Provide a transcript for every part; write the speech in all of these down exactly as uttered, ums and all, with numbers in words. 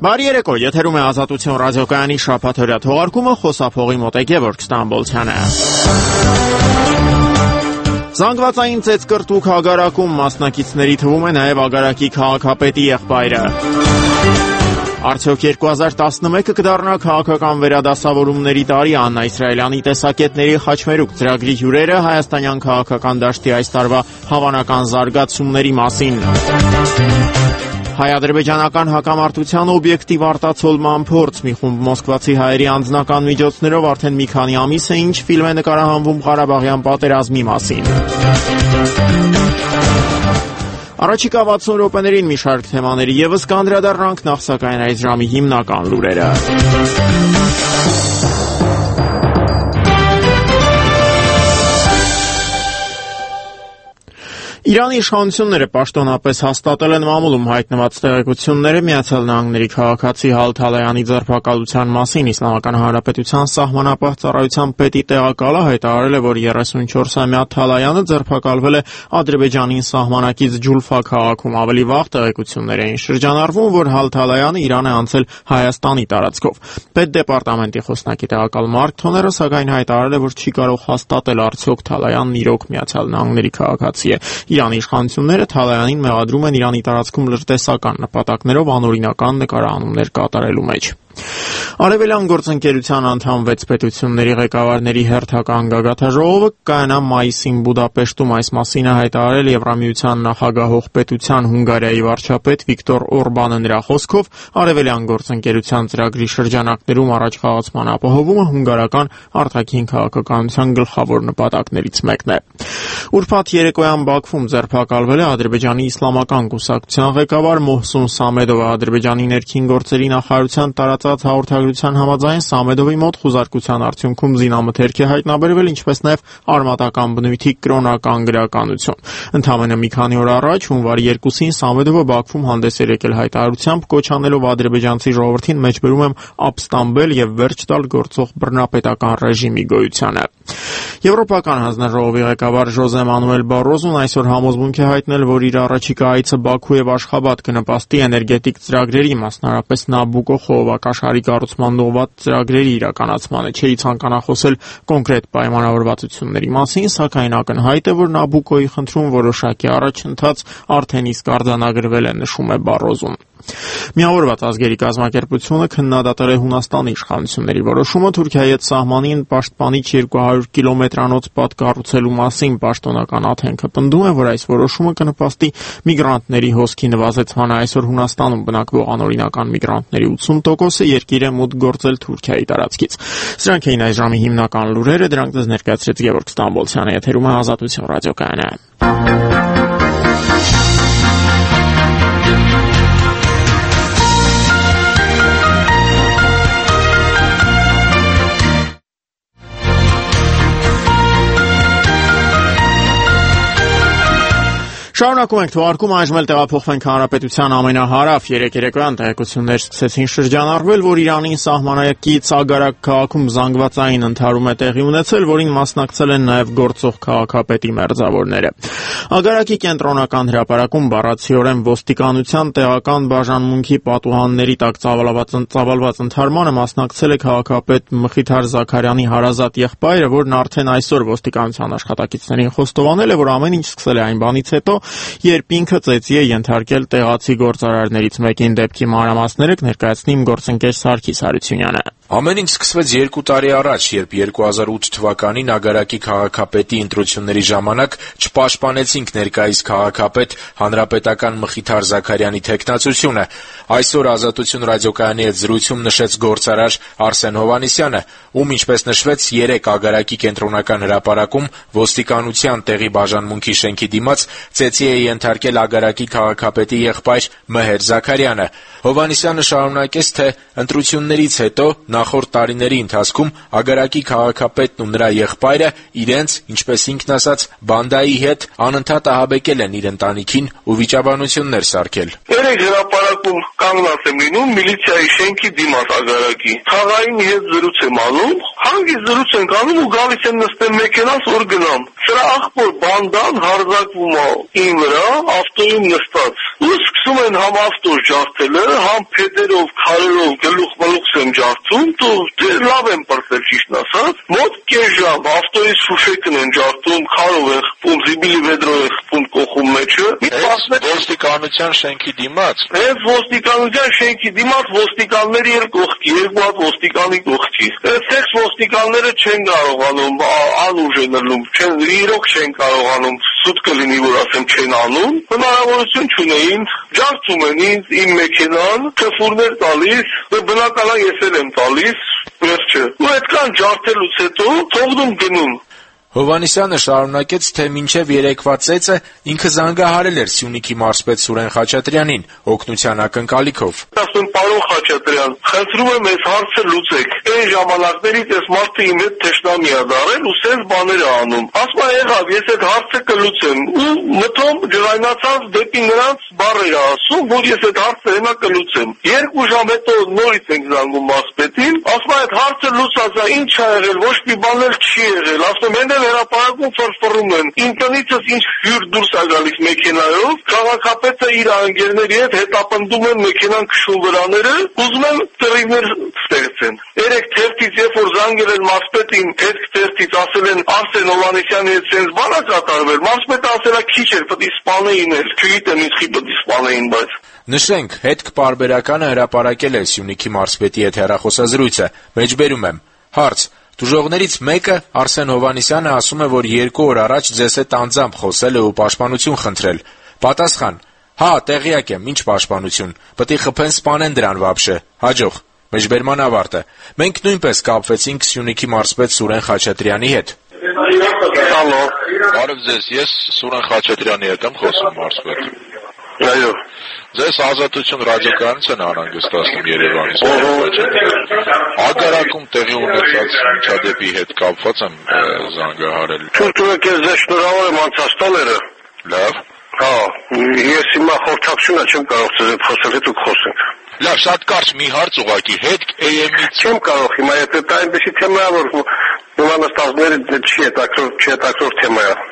Բարի երեկո, եթերում է Ազատություն ռադիոկայանի շաբաթօրյա թողարկումը, խոսափողի մոտ է Գևորգ Ստամբոլցյանը։ Զանգվածային ծեծկրտուք հագարակում մասնակիցների թվում է նաև ագարակի քաղաքապետի եղբայրը։ Արդյոք երկու հազար տասնմեկը կդառնա քաղաքական վերադասավորումների տարի Աննա Իսրայելյանի տեսակետների խաչմերուկ ծրագրի հյուրերը հայաստանյան քաղաքական դաշտի այս տարվա հավանական զարգացումների մասին։ Հայ-ադրբեջանական հակամարտության օբյեկտիվ արտացոլման փորձ մի խումբ մոսկվացի հայերի անձնական միջոցներով արդեն մի քանի ամիս է ինչ ֆիլմ է նկարահանվում Ղարաբաղյան պատերազմի մասին։ Առաջիկա վաթսուն րոպեներին մի շարք թեմաների ևս կանդրադառնանք, նախ սակայն այս ժամի հիմնական լուրերը։ Իրանի իշխանությունները պաշտոնապես հաստատել են մամուլում հայտնված տեղեկությունները Միացյալ Նահանգների քաղաքացի Հալ Թալայանի ձերբակալության մասին։ Իսլամական Հանրապետության սահմանապահ ծառայության պետի տեղակալը հայտարարել է, որ երեսունչորսամյա Թալայանը ձերբակալվել է Ադրբեջանին սահմանակից Ջուլֆա քաղաքում։ Ավելի վաղ տեղեկություններ էին շրջանառվում, որ Հալ Թալայանը Իրան է անցել Հայաստանի տարածքով։ Պետդեպարտամենտի խոսնակի տեղակալ Մարկ Թոները սակայն հայտարարել է, որ չի կարող հաստատել արդյոք Թալայանն իրոք Միացյալ Նահանգների քաղաքացի է։ Իրանի իշխանությունները Թալայանին մեղադրում են Իրանի տարածքում լրտեսական նպատակներով անօրինական նկարահանումներ կատարելու մեջ։ Արևելյան գործընկերության անդամ վեց պետությունների ղեկավարների հերթական գագաթաժողովը կայանա մայիսին Բուդապեշտում։ Այս մասին է հայտարարել Եվրամիության նախագահող պետության Հունգարիայի վարչապետ Վիկտոր Օրբանը։ Նրա խոսքով Արևելյան գործընկերության ծրագրի շրջանակներում առաջ խաղացման ապահովումը հունգարական արտաքին քաղաքականության գլխավոր նպատակներից մեկն է։ Ուրբաթ երեկոյան Բաքվում ձերբակալվել է Ադրբեջանի իսլամական կուսակցության ղեկավար Մոհսուն Սամեդովը։ Ադրբեջանի ներքին գործերի նախարարության տարածած հաղորդագրության համաձայն Սամեդովի մոտ խուզարկության արդյունքում զինամթերք է հայտնաբերվել, ինչպես նաև արմատական բնույթի կրոնական գրականություն։ Ընդամենը մի քանի օր առաջ, հունվարի երկուսին, Սամեդովը Բաքվում հանդես էր եկել հայտարարությամբ, կոչ անելով ադրբեջանցի ժողովրդին մեջբերում եմ ապստամբել եւ վերջ տալ գործող բռնապետական ռեժիմի գոյությանը։ Եվրոպական հանձնաժողովի ղեկավար Ժոզե Մանուել Բարոզոն այսօր համոզմունք է հայտնել, որ իր առաջիկա այցը Բաքու եւ Աշխաբադ կնպաստի էներգետիկ ծրագրերի, մասնարարպես Նաբուկո խողովակաշարի կառուցման ուղղված ծրագրերի իրականացմանը։ Չի ցանկանա խոսել կոնկրետ պայմանավորվածությունների մասին, սակայն ակնհայտ է, որ Նաբուկոյի խնդրում որոշակի առաջընթաց արդեն իսկ արձանագրվել է, նշում է Բարոզոն։ Միավորված ազգերի կազմակերպությունը քննադատել է Հունաստանի իշխանությունների որոշումը Թուրքիայի հետ սահմանին պաշտպանիչ երկու հարյուր կիլոմետրանոց պատ կառուցելու մասին։ Պաշտոնական աթենքը պնդում է, որ այս որոշումը կնպաստի միգրանտների հոսքի նվազեցմանը։ Այսօր Հունաստանում բնակվող անօրինական միգրանտների ութսուն տոկոսը երկիր է մուտք գործել Թուրքիայի տարածքից։ Սրանք էին այս ժամի հիմնական լուրերը, դրանք ձեզ ներկայացրեց Գևորգ Ստամբոլցյանը, եթերում է Ազատություն ռադիոկայանը։ Շարունակում ենք թողարկումը, այժմ էլ տեղափոխվենք Հանրապետության ամենահարավ երեք երեկոյան տեղեկություններ սկսեցին շրջանառվել, որ Իրանին սահմանակից Ագարակ քաղաքում զանգվածային ընդհարում է տեղի ունեցել, որին մասնակցել են նաև գործող քաղաքապետի մերձավորները։ Ագարակի կենտրոնական հրապարակում բառացիորեն ոստիկանության տեղական բաժանմունքի պատուհանների տակ ծավալված ընդհարմանը մասնակցել է քաղաքապետ Մխիթար Զաքարյանի հարազատ եղբայրը, որն արդեն այսօր ոստիկանության աշխատակիցներին խոստովանել է, որ ամեն ինչ սկսել է այն բանից հետո, երբ ինքը ծեծի է ենթարկել տեղացի գործարարներից մեկին։ Դեպքի մանրամասները կներկայացնի իմ գործընկեր Սարգիս Հարությունյանը։ Ամեն ինչ սկսվեց երկու տարի առաջ, երբ երկու հազար ութ թվականին Ագարակի քաղաքապետի ընտրությունների ժամանակ չպաշտպանեցինք ներկայիս քաղաքապետ հանրապետական Մխիթար Զաքարյանի թեկնածությունը։ Այսօր Ազատություն ռադիոկայանի հետ զրույցում նշեց գործարար Արսեն Հովհաննիսյանը, ում ինչպես նշվեց երեք Ագարակի կենտրոնական հրապարակում ոստիկանության տեղի բաժանմունքի շենքի դիմաց ծեծի է ենթարկել Ագարակի քաղաքապետի եղբայր Մհեր Զաքարյանը։ Հովհաննիսյանը շարունակեց, թե ընտրություններից հետո նախորդ տարիների ընթացքում Ագարակի քաղաքապետն ու նրա եղբայրը իրենց, ինչպես ինքն ասաց, բանդայի հետ անընդհատ ահաբեկել են իր ընտանիքին ու վիճաբանություններ սարքել։ Երեք հրապարակում կանգնած եմ լինում միլիցիայի շենքի դիմաց Ագարակի։ Խաղային հետ զրույց եմ անում, հանգիստ զրույց ենք անում ու գալիս եմ նստեմ մեքենաս, որ գնամ։ Սրա աղբոր բանդան հարձակվում է իմ վրա, ավտոյում նստած։ Ու սկսում են համ ավտո ջարդելը, համ փետերով, քարերով գլուխ մլուխ եմ ջարդում, դե լավ եմ պրծել ճիշտն ասած։ Մոտ կես ժամ ավտոյից շուշեկն են ջարդում, քարով են խփում, զիբիլի վեդրով են խփում կողում մեջը։ Ոստիկանության շենքի դիմաց։ Հենց ոստիկանության շենքի դիմաց ոստիկանների էլ կողքի, երկու հատ ոստիկանի կողքի։ Այդտեղ ոստիկանները չեն կարողանում անուժ են լում, չեն իրոք չեն կարողանում, սուտ կլինի որ ասեմ չեն անում, հնարավորություն չունեին, ջարդում են ինձ իմ մեքենան, քֆուրներ տալիս, բնականաբար ես էլ եմ տալիս, վերջը։ Ու այդքան ջարդելուց հետո թողնում գնում։ Հովհաննիսյանը շարունակեց, թե մինչև երեկվա ծեծը ինքը զանգահարել էր Սյունիքի մարզպետ Սուրեն Խաչատրյանին օգնության ակնկալիքով։ Ասում պարոն Խաչատրյան, խնդրում եմ այս հարցը լուծեք։ Այն ժամանակներից այս մարդը իմ հետ թշնամի է դարել ու սենց բաներ է անում։ Ասում է եղավ, ես այդ հարցը կլուծեմ։ Ու մտում ջրայնացած դեպի նրանց բառեր ասում, որ ես այդ հարցը հենա կլուծեմ։ Երկու ժամ հետո նորից ենք զանգում մարզպետին, ասում է այդ հարցը լուծած է, ինչ ա եղել, ոչ մի բան էլ չի եղել։ Ասում եմ հրապարակում ֆրֆռում են։ Իմ տնիցս ինչ հյուր դուրս է գալիս մեքենայով, քաղաքապետը իր անգերների հետ հետապնդում են մեքենան քշում վրաները, ուզում են տերիվներ ստեղծեն։ Երեք թերթից երբ որ զանգել են մարզպետին, հետք թերթից ասել են Արսեն Հովհաննիսյանի հետ սենց բան է կատարվել, մարզպետը ասել է քիչ էր, պետք է սպանեին էլ, չգիտեմ ինչի պետք է սպանեին, բայց Նշենք, հետք պարբերականը հրապարակել է Սյունիքի մարզպետի հետ հեռախոսազրույցը, մեջբերում եմ, հարց. Դժողներից մեկը Արսեն Հովհաննիսյանը ասում է, որ երկու օր առաջ ձեզ հետ անձամբ խոսել է ու պաշտպանություն խնդրել։ Պատասխան. Հա, տեղյակ եմ, ինչ պաշտպանություն։ Պետք է խփեն սպանեն դրան վաբշե։ Հաջող։ Մեջբերման ավարտը։ Մենք նույնպես կապվեցինք Սյունիքի մարզպետ Սուրեն Խաչատրյանի հետ։ Ալո։ Բարև ձեզ, ես Սուրեն Խաչատրյանի հետ եմ խոսում մարզպետ։ Այո։ Ձեզ Ազատություն ռադիոկայանից են անհանգստացնում Երևանից։ Ագարակում տեղի ունեցած միջադեպի հետ կապված եմ զանգահարել։ Թույլ ես ձեզ շնորհավոր եմ անցած տալերը։ Լավ։ Հա, ես հիմա խորհրդակցությունը չեմ կարող ձեզ հետ խոսել, հետո կխոսենք։ Լավ, շատ կարճ մի հարց ուղղակի, հետք A M-ից չեմ կարող հիմա, դա այնպեսի թեմա է, որ նմանաստազները չի հետաքրքրող, չի հետաքրքրող թեմա է։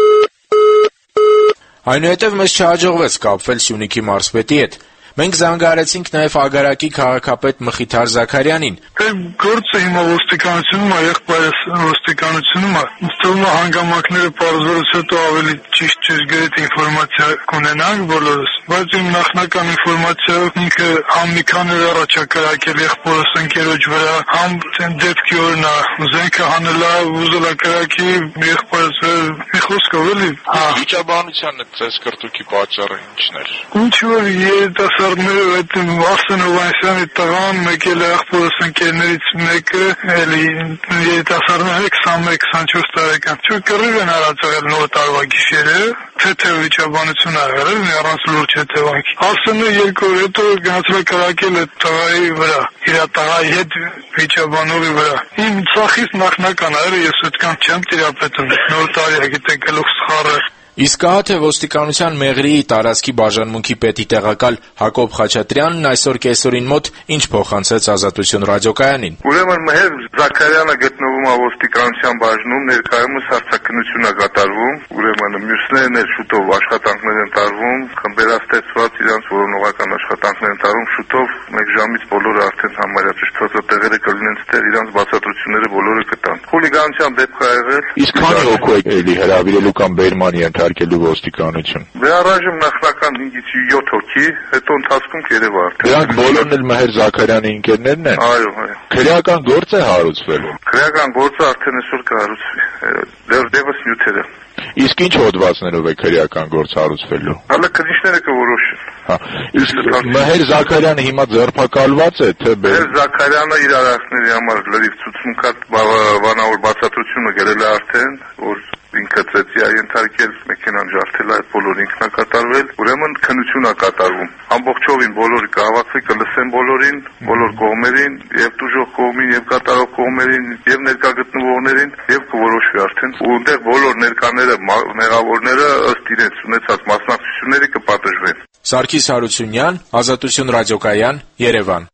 Այնուհետև մեզ չհաջողվեց կապվել Սյունիքի մարզպետի հետ։ Մենք զանգահարեցինք նաև Ագարակի քաղաքապետ Մխիթար Զաքարյանին։ Գործը հիմա ոստիկանությունում է, եղբայրս ոստիկանությունում է։ Ըստ հանգամանքները պարզվելուց հետո ավելի ճիշտ ճշգրիտ ինֆորմացիա կունենանք բոլորս, բայց իմ նախնական ինֆորմացիայով ինքը համ մի քանի օր առաջ է կրակել եղբորս ընկերոջ վրա, համ դեպքի օրն է զենքը հանել է, ուզել է կրակի եղբայրս մի խոսքով էլի։ Վիճաբանության ձեզ կրտուքի պատճառը ինչ էր։ Ինչ որ երիտասարդները այդ Արսեն Հովհաննիսյանի տղան եկել է եղբորս ընկերներից մեկը, էլի երիտասարդները քսանմեկ քսանչորս տարեկան։ Չէ՞ կռիվ են արածել նոր տարվա գիշերը, թեթև վիճաբանություն ա եղել, առանց լուրջ հետևանքի։ Արսենը երկու օր հետո գնացել է կրակել այդ տղայի վրա, իր տղայի հետ վիճաբանողի վրա։ Իմ ցախից նախնական է, ես այդքան չեմ տիրապետում, նոր տարի է, գիտեք, գլուխ սխառը։ Իսկ ահա թե ոստիկանության Մեղրիի տարածքի բաժանմունքի պետի տեղակալ Հակոբ Խաչատրյանն այսօր կեսօրին մոտ ինչ փոխանցեց Ազատություն ռադիոկայանին։ Ուրեմն Մհեր Զաքարյանը գտնվում է ոստիկանության բաժնում, ներկայումս հարցաքննություն է կատարվում, ուրեմն մյուսներն էլ շուտով աշխատանքներ են տարվում, խմբերաստեղծված իրանց որոնողական աշխատանքներ են տարվում, շուտով մեկ ժամից բոլորը արդեն համարյա ճշտվածատեղերը կլինեն ստեղ, իրանց բացատրությունները բոլորը կտան։ Խուլիգանության դեպք ա եղել։ Իսկ քանի հոգու եք էլի հրավիրելու կամ բերմանի արկելու ոստիկանություն։ Դե առայժմ նախնական հինգից յոթ հոգի, հետո ընթացքում կերև արդեն։ Դրանք բոլորն էլ Մհեր Զաքարյանի ընկերներն են։ Այո, այո։ Քրեական գործ է հարուցվելու։ Քրեական գործը արդեն այսօր կհարուցվի։ Դեռ դեպս նյութերը։ Իսկ ինչ հոդվածներով է քրեական գործ հարուցվելու։ Հələ քննիչները կորոշեն։ Հա, իսկ Մհեր Զաքարյանը հիմա ձերբակալված է, թե Մհեր Զաքարյանը իր արարքների համար լրիվ ցուցմունքած բանավոր բացատրությունը գրել է արդեն, որ ինքը ծեծի է ենթարկել, մեքենան ջարդել է, բոլոր ինքն է կատարվել, ուրեմն քննություն է կատարվում։ Ամբողջովին բոլորը կհավաքվի, կլսեն բոլորին, բոլոր կողմերին, եւ դժող կողմին, եւ կատարող կողմերին, եւ ներկա գտնվողներին, եւ կորոշվի արդեն։ Ու այնտեղ բոլոր ներկաները, մեղավորները ըստ իրենց ունեցած մասնակցությունների կպատժվեն։ Սարգիս Հարությունյան, Ազատություն ռադիոկայան, Երևան։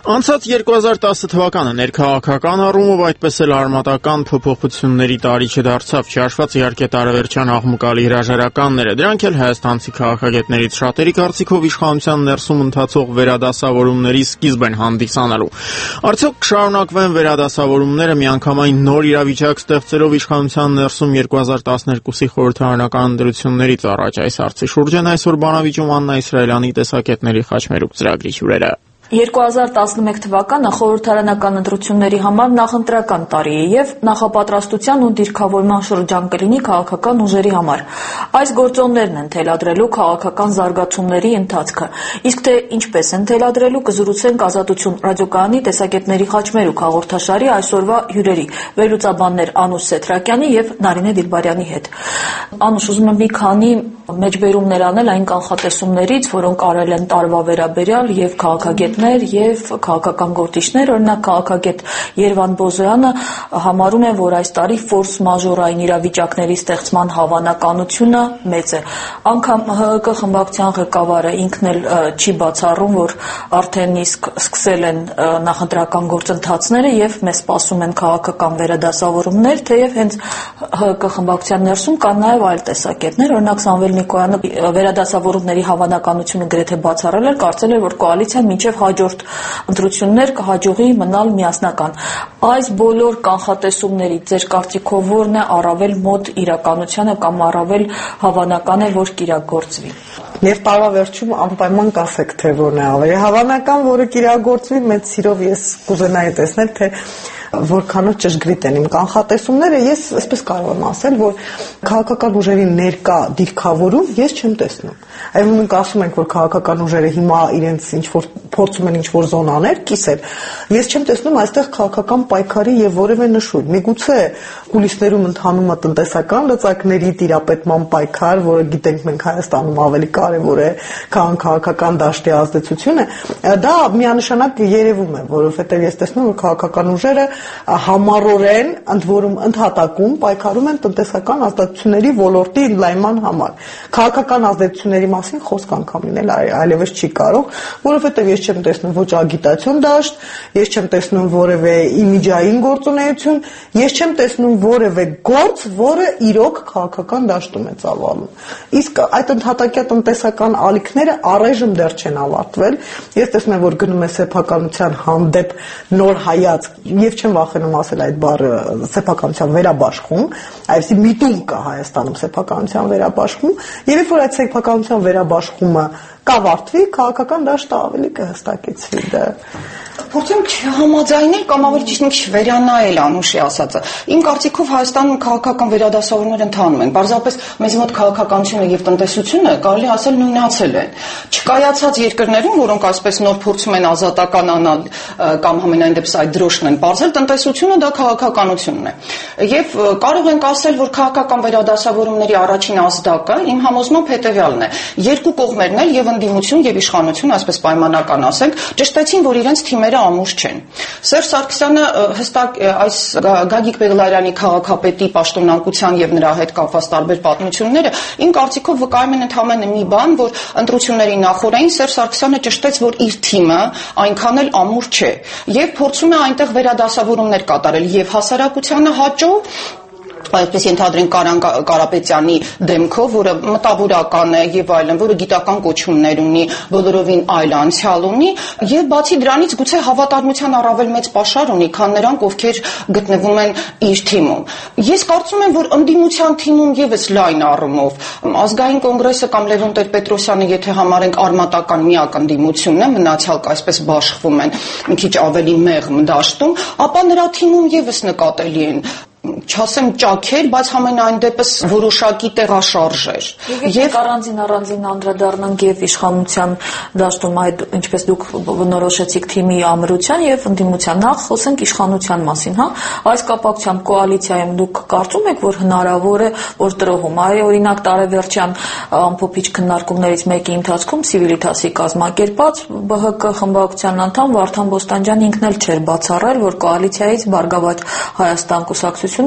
Անցած երկու հազար տասը թվականը ներքաղաքական առումով այդպես էլ արմատական փոփոխությունների տարի չդարձավ, չհաշված իհարկե տարեվերջյան աղմուկալի հրաժարականները, դրանք էլ հայաստանցի քաղաքագետներից շատերի կարծիքով իշխանության ներսում ընթացող վերադասավորումների սկիզբ են հանդիսանալու։ Արդյոք կշարունակվեն վերադասավորումները միանգամայն նոր իրավիճակ ստեղծելով իշխանության ներսում երկու հազար տասներկուսի խորհրդարանական ընտրություններից առաջ, այս հարցի շուրջ են այսօր բանավիճում Աննա Իսրայելյանի տեսակետների խաչմերուկ ծրագրի հյուրերը։ երկու հազար տասնմեկ թվականը խորհրդարանական ընտրությունների համար նախընտրական տարի է եւ նախապատրաստության ու դիրքավորման շրջան կլինի քաղաքական ուժերի համար։ Այս գործոններն են թելադրելու քաղաքական զարգացումների ընթացքը։ Իսկ թե ինչպես են թելադրելու, կզրուցենք Ազատություն ռադիոկայանի տեսակետների խաչմերուկ հաղորդաշարի այսօրվա հյուրերի՝ վերլուծաբաններ Անուշ Սեթրակյանի եւ Նարինե Դիլբարյանի հետ։ Անուշ, ուզում եմ մի քանի մեջբերումներ անել այն կանխատեսումներից, որոնք արել են տարվա վերաբերյալ եւ քաղաքագետներ եւ քաղաքական գործիչներ, օրինակ քաղաքագետ Երվան Բոզոյանը համարում է, որ այս տարի ֆորս մաժորային իրավիճակների ստեղծման հավանականությունը մեծ է։ Անկամ ՀՀԿ խմբակցության ղեկավարը ինքն էլ չի բացառում, որ արդեն իսկ սկսել են նախընտրական գործընթացները եւ մեզ սպասում են քաղաքական վերադասավորումներ, թեև հենց ՀՀԿ խմբակցության ներսում կան նաեւ այլ տեսակետներ, օրինակ Սամվել Նիկոյանը վերադասավորումների հավանականությունը գրեթե բացառել էր, կարծել էր, որ կոալիցիան մինչև հաջորդ ընտրություններ կհաջողի մնալ միասնական։ Այս բոլոր կանխատեսումներից ձեր կարծիքով որն է առավել մոտ իրականությանը կամ առավել հավանական է, որ կիրագործվի։ Եվ տարվա վերջում անպայման կասեք, թե որն է ավելի հավանական, որը կիրագործվի, մեծ սիրով ես կուզենայի տեսնել, թե որքանով ճշգրիտ են իմ կանխատեսումները, ես այսպես կարող եմ ասել, որ քաղաքական ուժերի ներկա դիրքավորում ես չեմ տեսնում։ Այո, մենք ասում ենք, որ քաղաքական ուժերը հիմա իրենց ինչ որ փորձում են ինչ որ զոնաներ կիսել։ Ես չեմ տեսնում այստեղ քաղաքական պայքարի եւ որևէ նշույլ։ Միգուցե կուլիսներում ընթանում է տնտեսական լծակների տիրապետման պայքար, որը գիտենք մենք Հայաստանում ավելի կարևոր է, քան քաղաքական դաշտի ազդեցությունը, դա միանշանակ երևում է, որովհետեւ ես տեսնում եմ, որ քաղաքական ուժերը համառորեն, ընդ որում ընդհատակում պայքարում են տնտեսական ազդեցությունների ոլորտի ընդլայնման համար։ Քաղաքական ազդեցությունների մասին խոսք անգամ լինել այլևս չի կարող, որովհետև ես չեմ տեսնում ոչ ագիտացիոն դաշտ, ես չեմ տեսնում որևէ իմիջային գործունեություն, ես չեմ տեսնում որևէ գործ, որը իրոք քաղաքական դաշտում է ծավալում։ Իսկ այդ ընդհատակյա տնտեսական ալիքները առայժմ դեռ չեն ավարտվել։ Ես տեսնում եմ, որ գնում է սեփականության հանդեպ նոր հայացք, եւ չեմ վախենում ասել այդ բառը սեփականության վերաբաշխում, այսինքն միտում կա Հայաստանում սեփականության վերաբաշխում, եւ երբ որ այդ սեփականության վերաբաշխումը կավարտվի, քաղաքական դաշտը ավելի կհստակեցվի դա։ Փորձեմ չհամաձայնել կամ ավելի ճիշտ ինքս վերանայել Անուշի ասածը։ Իմ կարծիքով Հայաստանում քաղաքական վերադասավորումներ ընթանում են։ Պարզապես մեզ մոտ քաղաքականությունը եւ տնտեսությունը կարելի ասել նույնացել են։ Չկայացած երկրներում, որոնք այսպես նոր փորձում են ազատականանալ կամ համենայն դեպս այդ դրոշն են բարձել, տնտեսությունը դա քաղաքականությունն է։ Եվ կարող ենք ասել, որ քաղաքական վերադասավորումների առաջին ազդակը իմ համոզմամբ հետեւյալն է։ Երկու կողմերն էլ եւ ընդդիմություն եւ իշխանություն, այսպես պայմանական ասենք, ճշտեցին, որ իրենց թիմերը ամուր չեն։ Սերժ Սարգսյանը հստակ այս Գագիկ Բեգլարյանի քաղաքապետի պաշտոնակության եւ նրա հետ կապված տարբեր պատմությունները իմ կարծիքով վկայում են ընդհանրապես մի բան, որ ընտրությունների նախօրեին Սերժ Սարգսյանը ճշտեց, որ իր թիմը այնքան էլ ամուր չէ եւ փորձում է այնտեղ վերադասավորումներ կատարել եւ հասարակությանը հաճո այսպես ենթադրենք Կարան Կարապետյանի դեմքով, որը մտավորական է եւ այլն, որը գիտական կոչումներ ունի, բոլորովին այլ անցյալ ունի, եւ բացի դրանից գուցե հավատարմության առավել մեծ պաշար ունի, քան նրանք, ովքեր գտնվում են իր թիմում։ Ես կարծում եմ, որ ընդդիմության թիմում եւս լայն առումով ազգային կոնգրեսը կամ Լևոն Տեր-Պետրոսյանը, եթե համարենք արմատական միակ ընդդիմությունն է, մնացյալ այսպես բաշխվում են մի քիչ ավելի մեղմ դաշտում, ապա նրա թիմում եւս նկատելի են չասեմ ճաքեր, բայց համենայն դեպս որոշակի տեղաշարժեր։ Եվ առանձին առանձին անդրադառնանք եւ իշխանության դաշտում այդ ինչպես դուք բնորոշեցիք թիմի ամրության եւ ընդդիմության, նախ խոսենք իշխանության մասին, հա։ Այս կապակցությամբ կոալիցիայում դուք կարծում եք, որ հնարավոր է, որ տրոհում, այ օրինակ տարեվերջյան ամփոփիչ քննարկումներից մեկի ընթացքում Civitas-ի կազմակերպած ԲՀԿ խմբակցության անդամ Վարդան Բոստանջյանը ինքն էլ չէր բացառել, որ կոալիցիայից Բարգավաճ Հայաստան կուսակցությունը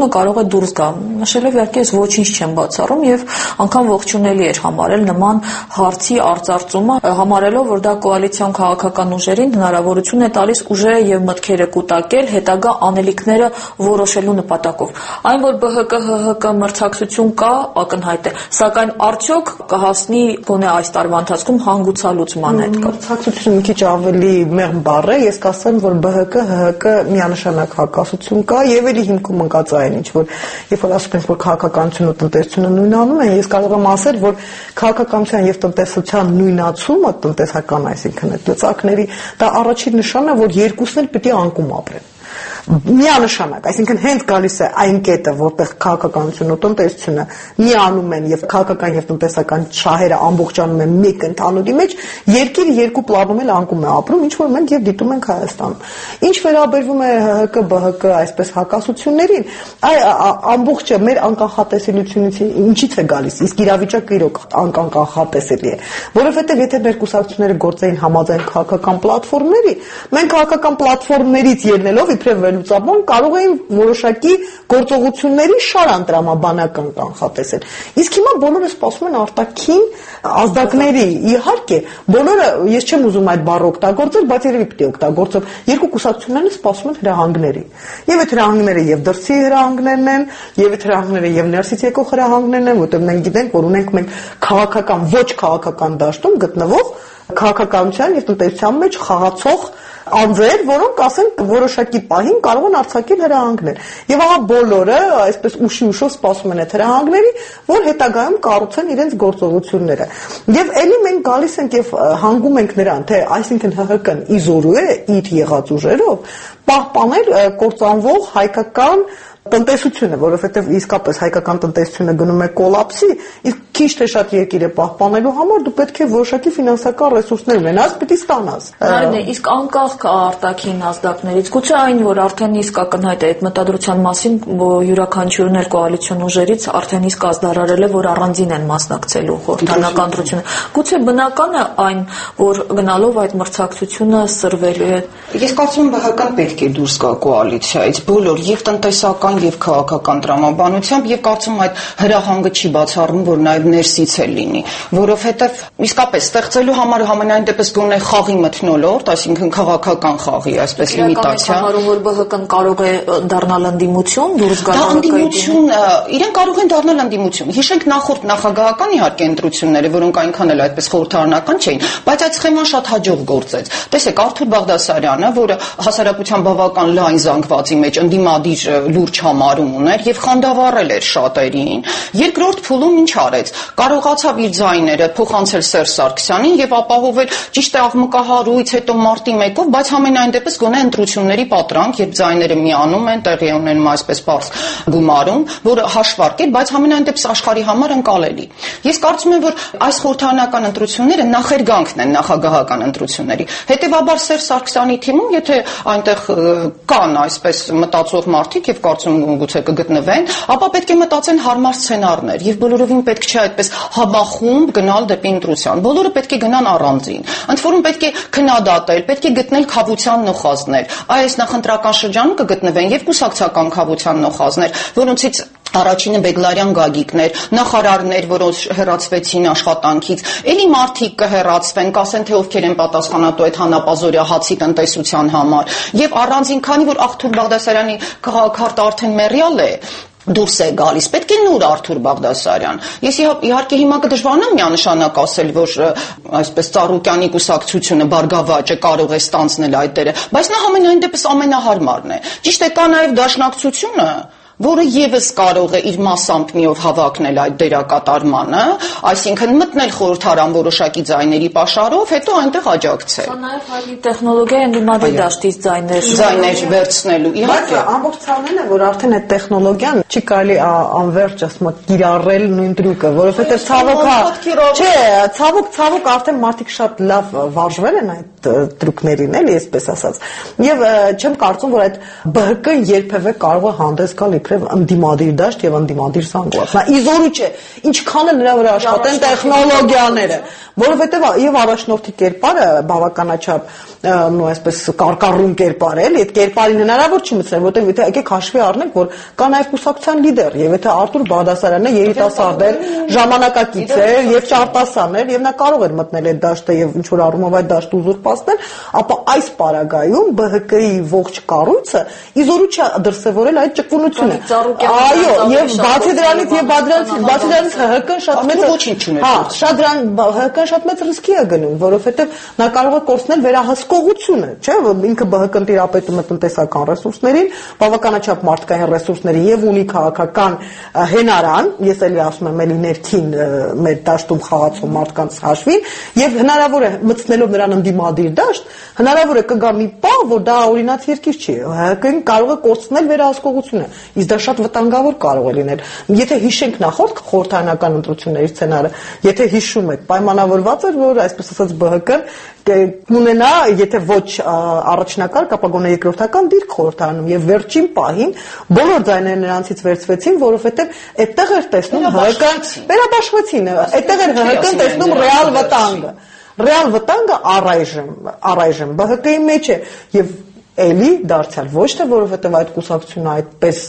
կարող է դուրս գա։ Նշելով իհարկե ես ոչինչ չեմ բացառում եւ անգամ ողջունելի էր համարել նման հարցի արծարծումը, համարելով որ դա կոալիցիոն քաղաքական ուժերին հնարավորություն է տալիս ուժերը եւ մտքերը կուտակել հետագա անելիքները որոշելու նպատակով։ Այն որ ԲՀԿ ՀՀԿ մրցակցություն կա, ակնհայտ է, սակայն արդյոք կհասնի գոնե այս տարվա ընթացքում հանգուցալուծման հետ կա։ Մրցակցությունը մի քիչ ավելի մեղմ բառ է, ես կասեմ, որ ԲՀԿ ՀՀԿ միանշանակ հակասություն կա եւ էլի հիմքում ընկած այն ինչ որ երբ որ ասում ենք որ քաղաքականությունն ու տնտեսությունը նույնանում են, ես կարող եմ ասել, որ քաղաքականության եւ տնտեսության նույնացումը տնտեսական, այսինքն այդ լծակների, դա առաջին նշանն է, որ երկուսն էլ պիտի անկում ապրեն։ Միանշանակ, այսինքն հենց գալիս է այն կետը, որտեղ քաղաքականությունն ու տնտեսությունը միանում են եւ քաղաքական եւ տնտեսական շահերը ամբողջանում են մեկ ընդհանուրի մեջ, երկիրը երկու պլանում էլ անկում է ապրում, ինչ որ մենք եւ դիտում ենք Հայաստանում։ Ինչ վերաբերվում է ՀՀԿ, ԲՀԿ այսպես հակասություններին, այ ամբողջը մեր անկանխատեսելիությունից ինչից է գալիս, իսկ իրավիճակը իրոք անկանխատեսելի է, որովհետեւ եթե մեր կուսակցությունները գործեին համաձայն քաղաքական պլատֆորմների, մենք քաղաքական պլատֆորմներից ելնելով իբրև վերլուծաբան կարող էին որոշակի գործողությունների շար անտրամաբանական կանխատեսել։ Իսկ հիմա բոլորը սպասում են արտաքին ազդակների, իհարկե, բոլորը, ես չեմ ուզում այդ բառը օգտագործել, բայց երևի պիտի օգտագործեմ, երկու կուսակցությունները սպասում են հրահանգների։ Եվ այդ հրահանգները եւ դրսի հրահանգներն են, եւ այդ հրահանգները եւ ներսից եկող հրահանգներն են, որտեղ մենք գիտենք, որ ունենք մենք քաղաքական, ոչ քաղաքական դաշտում գտնվող քաղաքականության եւ տնտեսության մեջ խաղացող անձեր, որոնք ասենք որոշակի պահին կարող են արձակել հրահանգներ։ Եվ ահա բոլորը այսպես ուշի ուշով սպասում են այդ հրահանգների, որ հետագայում կառուցեն իրենց գործողությունները։ Եվ ելի մենք գալիս ենք եւ հանգում ենք նրան, թե այսինքն ՀՀԿ-ն իզորու է իր եղած ուժերով պահպանել կործանվող հայկական տնտեսությունը, որովհետև իսկապես հայկական տնտեսությունը գնում է կոլապսի, իսկ քիչ թե շատ երկիրը պահպանելու համար դու պետք է որոշակի ֆինանսական ռեսուրսներ ունենաս, պետք է ստանաս։ Այո, իսկ անկախ արտաքին ազդակներից, գուցե այն, որ արդեն իսկ ակնհայտ է այդ մտադրության մասին, յուրաքանչյուրն էլ կոալիցիոն ուժերից արդեն իսկ ազդարարել է, որ առանձին են մասնակցելու խորհրդանական ընտրությունը։ Գուցե բնական է այն, որ գնալով այդ մրցակցությունը սրվելու է։ Ես կարծում եմ ԲՀԿ-ն պետք է դուրս գա կոալիցիայից, բոլոր եւ տնտեսական եւ քաղաքական տրամաբանությամբ եւ կարծում այդ հրահանգը չի բացառում, որ նաեւ ներսից է լինի, որովհետեւ իսկապես ստեղծելու համար համենայն դեպս գոնե խաղի մթնոլորտ, այսինքն քաղաքական խաղի, այսպես իմիտացիա, որ ԲՀԿ-ն կարող է դառնալ ընդդիմություն, դուրս գալ ընդդիմություն, իրեն կարող են դառնալ ընդդիմություն։ Հիշենք նախորդ նախագահական իհարկե ընտրությունները, որոնք այնքան էլ այդպես խորհրդարանական չէին, բայց այդ սխեման շատ հաջող գործեց։ Տեսեք, Արթուր Բաղդասարյանը, որը հասարակության բավական լայն զանգվածի մեջ ընդդիմադիր լուրջ համարում ուներ եւ խանդավառել էր շատերին։ Երկրորդ փուլում ինչ արեց։ Կարողացավ իր ձայները փոխանցել Սերժ Սարգսյանին եւ ապահովել ճիշտ է աղմկահարույց, հետո մարտի մեկով, բայց համենայն դեպս գոնե ընտրությունների պատրանք, երբ ձայները միանում են, տեղի ունենում այսպես բարձ գումարում, որը հաշվարկ է, բայց համենայն դեպս աշխարհի համար ընկալելի։ Ես կարծում եմ, որ այս խորհրդարանական ընտրությունները նախերգանքն են նախագահական ընտրությունների։ Հետևաբար Սերժ Սարգսյանի թիմում, եթե այնտեղ կան այսպես մտածող մարդիկ եւ կարծում եմ գուցե կգտնվեն, ապա պետք է մտածեն հարմար սցենարներ եւ բոլորովին պետք չէ այդպես համախումբ գնալ դեպի ընտրության։ Բոլորը պետք է գնան առանձին։ Ընդ որում պետք է քննադատել, պետք է գտնել խավության նոխազներ։ Այս նախընտրական շրջանում կգտնվեն եւ կուսակցական խավության նոխազներ, որոնցից առաջինը Բեգլարյան Գագիկն էր, նախարարներ, որոնց հեռացվեցին աշխատանքից, էլի մարդիկ կհեռացվեն, կասեն թե ովքեր են պատասխանատու այդ հանապազորյա հացի տնտեսության համար։ Եվ առանձին, քանի որ Արթուր Բաղդասարյանի քաղաքարտը արդեն մեռյալ է, դուրս է գալիս, պետք է նոր Արթուր Բաղդասարյան։ Ես իհարկե հիմա կդժվարանամ միանշանակ ասել, որ այսպես Ծառուկյանի կուսակցությունը Բարգավաճը կարող է ստանձնել այդ դերը, բայց նա համենայն դեպս ամենահարմարն է։ Ճիշտ է, կա նաև Դաշնակցությունը, որը եւս կարող է իր մասամբ միով հավակնել այդ դերակատարմանը, այսինքն մտնել խորհրդարան որոշակի ձայների պաշարով, հետո այնտեղ աջակցել։ Սա նաև հայտնի տեխնոլոգիա է ընդդիմադիր դաշտից ձայներ ձայներ վերցնելու։ Իհարկե, ամբողջ ցավն է, որ արդեն այդ տեխնոլոգիան չի կարելի անverջ ասում կիրառել նույն դրուկը, որովհետեւ ցավոք, չէ, ցավոք, ցավոք արդեն մարդիկ շատ լավ վարժվել են այդ տրուկներին, էլի, այսպես ասած։ Եվ չեմ կարծում, որ այդ B H K-ն երբևէ կարող է հանդես գալ իբրև ընդդիմադիր դաշտ եւ ընդդիմադիր զանգված։ Նա իզորու չէ, ինչքան է նրա վրա աշխատեն տեխնոլոգիաները, որովհետեւ եւ առաջնորդի կերպարը բավականաչափ նո այսպես կարկառուն կերպար է, էլի, այդ կերպարին հնարավոր չի մտցնել, որովհետեւ եթե եկեք հաշվի առնենք, որ կա նաեւ կուսակցության լիդեր, եւ եթե Արտուր Բաղդասարյանն է երիտասարդ էր, ժամանակակից էր եւ ճարտասան էր, եւ նա կարող էր մտնել այդ դաշտը եւ ինչ որ առումով այդ դաշտը ուզուրպացնել, ապա այս պարագայում B H K-ի ողջ կառույցը իզորու չէ դրսևորել այդ ճկունությունը։ Այո, եւ բացի դրանից եւ բادرանից, բացի դրանից H H K-ն շատ մեծ ոչինչ չուներ։ Հա, շատ դրան H H K-ն շատ մեծ ռիսկի է գնում, որովհետեւ նա կարող է կորցնել վերահսկողությունը, չէ՞, ինքը B H K-ն տիրապետում է տնտեսական ռեսուրսներին, բավականաչափ մարդկային ռեսուրսների եւ ունի քաղաքական հենարան, ես էլի ասում եմ, էլի ներքին մեր դաշտում խաղացող մարդկանց հաշվին, եւ հնարավոր է մտցնելով նրան ընդդիմադիր դաշտ, հնարավոր է կգա մի պահ, որ դա օրինաց երկիր չի, H H K-ն կարող է կորցնել վերահսկողությունը, իսկ դա շատ վտանգավոր կարող է լինել։ Եթե հիշենք նախորդ խորհրդարանական ընտրությունների սցենարը, եթե հիշում եք, պայմանավորված էր, որ այսպես ասած B H K-ն կունենա, եթե ոչ առաջնակարգ, ապա գոնե երկրորդական դիրք խորհրդարանում եւ վերջին պահին բոլոր ձայները նրանցից վերցվեցին, որովհետեւ այդտեղ էր տեսնում H H K-ն, վերաբաշխվեցին, այդտեղ էր H H K-ն տեսնում ռեալ վտանգը։ Ռեալ վտանգը առայժմ, առայժմ B H K-ի մեջ է եւ էլի դարձյալ ոչ թե որովհետև այդ կուսակցությունը այդպես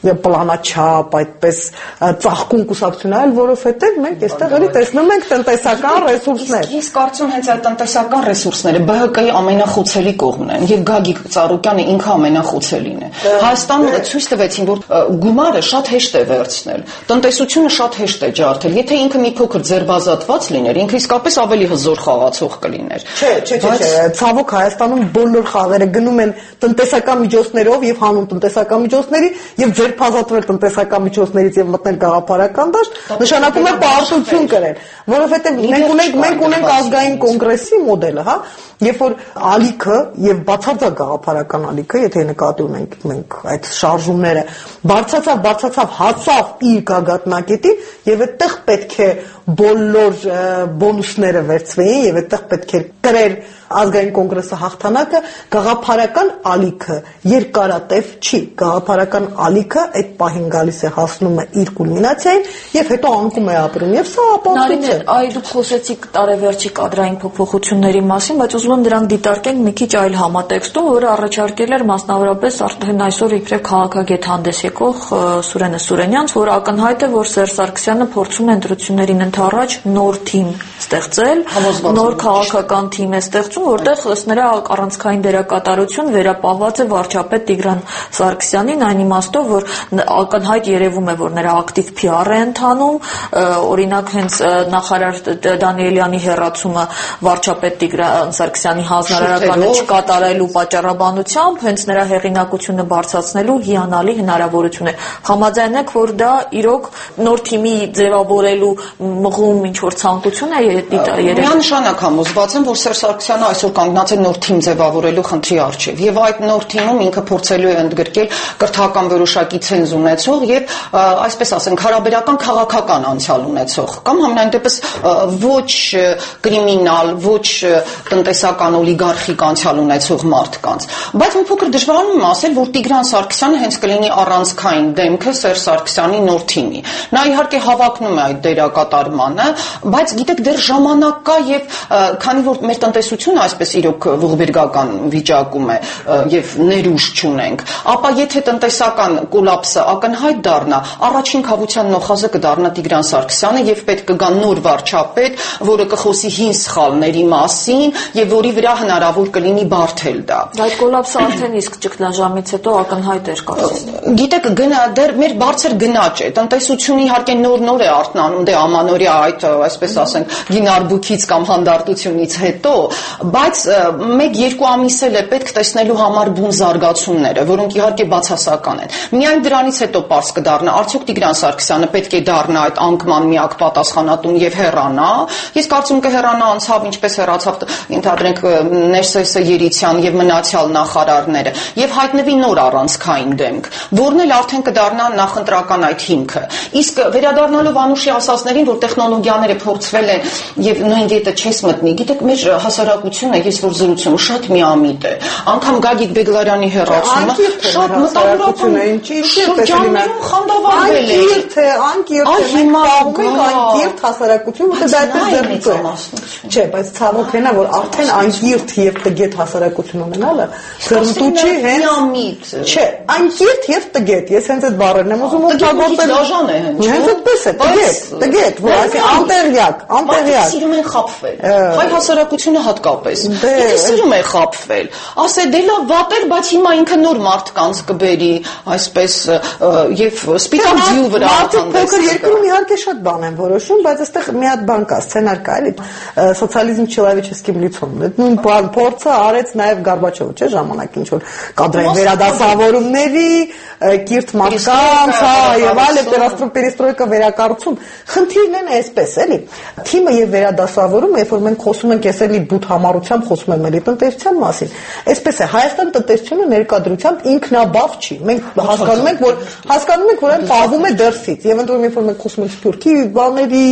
պլանաչափ, այդպես ծաղկուն կուսակցություն է, այլ որովհետև մենք այստեղ էլի տեսնում ենք տնտեսական ռեսուրսներ։ Ես կարծում հենց այդ տնտեսական ռեսուրսները B H K-ի ամենախոցելի կողմն են եւ Գագիկ Ծառուկյանը ինքը ամենախոցելին է։ Հայաստանում ցույց տվեցին, որ գումարը շատ հեշտ է վերցնել, տնտեսությունը շատ հեշտ է ջարդել։ Եթե ինքը մի փոքր ձերբազատված լիներ, ինքը իսկապես ավելի հզոր խաղացող կլիներ։ Չէ, չէ, չէ, ցավոք Հայաստանում բոլոր խաղերը գնում են տնտեսական միջոցներով եւ հանուն տնտեսական միջոցների եւ ձերբազատվել տնտեսական միջոցներից եւ մտնել գաղափարական դաշտ, նշանակում է պարտություն կրել, որովհետեւ մենք ունենք մենք ունենք ազգային կոնգրեսի մոդելը, հա, երբ որ ալիքը եւ բացարձակ գաղափարական ալիքը, եթե նկատի ունենք մենք այդ շարժումները, բարձրացավ, բարձրացավ, հասավ իր գագաթնակետին եւ այդտեղ պետք է բոլոր բոնուսները վերցվեին եւ այդտեղ պետք է կրեր ազգային կոնգրեսը հաղթանակը, գաղափարական ալիքը երկարատև չի, գաղափարական ալիքը այդ պահին գալիս է, հասնում է իր կուլմինացիային եւ հետո անկում է ապրում եւ սա ապահովություն է։ Այ դուք խոսեցիք տարեվերջի կադրային փոփոխությունների մասին, բայց ուզում եմ դրանք դիտարկենք մի քիչ այլ համատեքստում, որը առաջարկել էր մասնավորապես արդեն այսօր իբրև քաղաքագետ հանդես եկող Սուրենը Սուրենյանց, որ ակնհայտ է, որ Սերժ Սարգսյանը փորձում է ընտրություններին ընդառաջ նոր թիմ ստեղծել, նոր քաղաքական թիմ է ստեղծում, որտեղ ըստ նրա առանցքային դերակատարություն վերապահված է վարչապետ Տիգրան Սարգսյանին, այն իմաստով, որ ակնհայտ երևում է, որ նրա ակտիվ P R է ընթանում, օրինակ հենց նախարար Դանիելյանի հեռացումը վարչապետ Տիգրան Սարգսյանի հանձնարարականը չկատարելու պատճառաբանությամբ հենց նրա հեղինակությունը բարձրացնելու հիանալի հնարավորություն է։ Համաձայն եք, որ դա իրոք նոր թիմի ձևավորելու մղում ինչ որ ցանկություն է երևի։ Միանշանակ համոզված եմ, որ Սերժ Սարգսյանը այսօր կանգնած է նոր թիմ ձևավորելու խնդրի առջև եւ այդ նոր թիմում ինքը փորձելու է ընդգրկել կրթական որոշակի ցենզ ունեցող եւ այսպես ասենք հարաբերական քաղաքական անցյալ ունեցող կամ համենայն դեպս ոչ կրիմինալ, ոչ տնտեսական օլիգարխիկ անցյալ ունեցող մարդկանց։ Բայց մի փոքր դժվարանում եմ ասել, որ Տիգրան Սարգսյանը հենց կլինի առանցքային դեմքը Սերժ Սարգսյանի նոր թիմի։ Նա իհարկե հավակնում է այդ դերակատարմանը, բայց գիտեք դեռ ժամանակ կա եւ քանի որ մեր տնտեսությունը այսպես իրոք ողբերգական վիճակում է եւ ներուժ չունենք, ապա եթե տնտեսական կոլապսը ակնհայտ դառնա, առաջին խավության նոխազը կդառնա Տիգրան Սարգսյանը եւ պետք կգա նոր վարչապետ, որը կխոսի հին սխալների մասին եւ որի վրա հնարավոր կլինի բարթել դա։ Այդ կոլապսը արդեն իսկ ճգնաժամից հետո ակնհայտ էր կարծես։ Գիտեք, գնա դեռ մեր բարձր գնաճ է, տնտեսությունը իհարկե նոր-նոր է արթնանում, դե ամանորյա այդ այսպես ասենք գինարբուքից կամ հանդարտությունից հետո, բայց մեկ-երկու ամիս էլ է պետք տեսնելու համար բուն զարգացումները, որոնք իհարկե բացասական են։ Միայն դրանից հետո պարզ կդառնա, արդյոք Տիգրան Սարգսյանը պետք է դառնա այդ անկման միակ պատասխանատուն եւ հեռանա։ Ես կարծում կհեռանա անցավ, ինչպես հեռացավ, ընդհանրենք Ներսեսը Երիցյան եւ մնացյալ նախարարները եւ հայտնվի նոր առանցքային դեմք, որն էլ արդեն կդառնա նախընտրական այդ հիմքը։ Իսկ վերադառնալով Անուշի ասածներին, որ տեխնոլոգիաները փորձվել են եւ նույն դեպքը չես մտնի, գիտեք, մեր հասարակությունը, ես որ զրուցում, շատ միամիտ է։ Անկամ Գագիկ Բեգլարյանի հերացումը շատ մտավորական է, ինչի շրջանում խանդավառվել է։ Անկիրթ է, անկիրթ է, մենք անկիրթ հասարակություն, որտեղ դա այդպես ձեռնտու է։ Չէ, բայց ցավոք հենա, որ արդեն անկիրթ եւ տգետ հասարակություն ունենալը ձեռնտու չի հենց միամիտ։ Չէ, անկիրթ եւ տգետ, ես հենց այդ բառերն եմ ուզում օգտագործել։ Դաժան է հենց։ Հենց այդպես է, տգետ, տգետ, որ այսի անտեղյակ, անտեղյակ։ Սիրում են խաբվել։ Հայ հասարակությունը հատկապես։ Ինքը սիրում է խաբվել։ Ասե դե լավ վատ էր, բայց հիմա ինքը նոր մարդկանց կբերի, այսպես եւ սպիտակ ձյու վրա հանդես։ Փոքր երկրում իհարկե շատ բան են որոշում, բայց այստեղ մի հատ բան կա, սցենար կա, էլի սոցիալիզմ человеческим лицом։ Այդ նույն փորձը արեց նաեւ Գորբաչովը, չէ՞, ժամանակին ինչ որ կադրային վերադասավորումների, կիրթ մարդկանց, հա, եւ այլն, պերեստրոյկա վերակառուցում։ Խնդիրն են այսպես, էլի։ Թիմը եւ վերադասավորումը, երբ որ մենք խոսում ենք, ես էլի բութ համառությամբ խոսում եմ էլի տնտեսության մասին։ Այսպես է, Հայաստան տնտեսությունը ներկայությամբ ինքնաբավ չի։ Մենք հասկանում ենք, որ հասկանում ենք, որ այն պահվում է դրսից։ Եվ ընդ որում, երբ որ մենք խոսում ենք Թուրքի բաների,